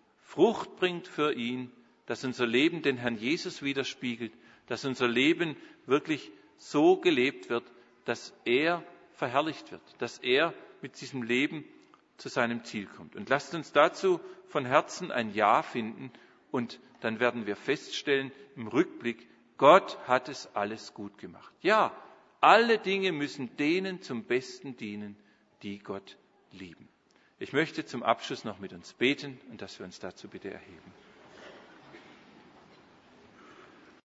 Frucht bringt für ihn, dass unser Leben den Herrn Jesus widerspiegelt, dass unser Leben wirklich so gelebt wird, dass er verherrlicht wird, dass er mit diesem Leben zu seinem Ziel kommt. Und lasst uns dazu von Herzen ein Ja finden und dann werden wir feststellen im Rückblick, Gott hat es alles gut gemacht. Ja, alle Dinge müssen denen zum Besten dienen, die Gott lieben. Ich möchte zum Abschluss noch mit uns beten und dass wir uns dazu bitte erheben.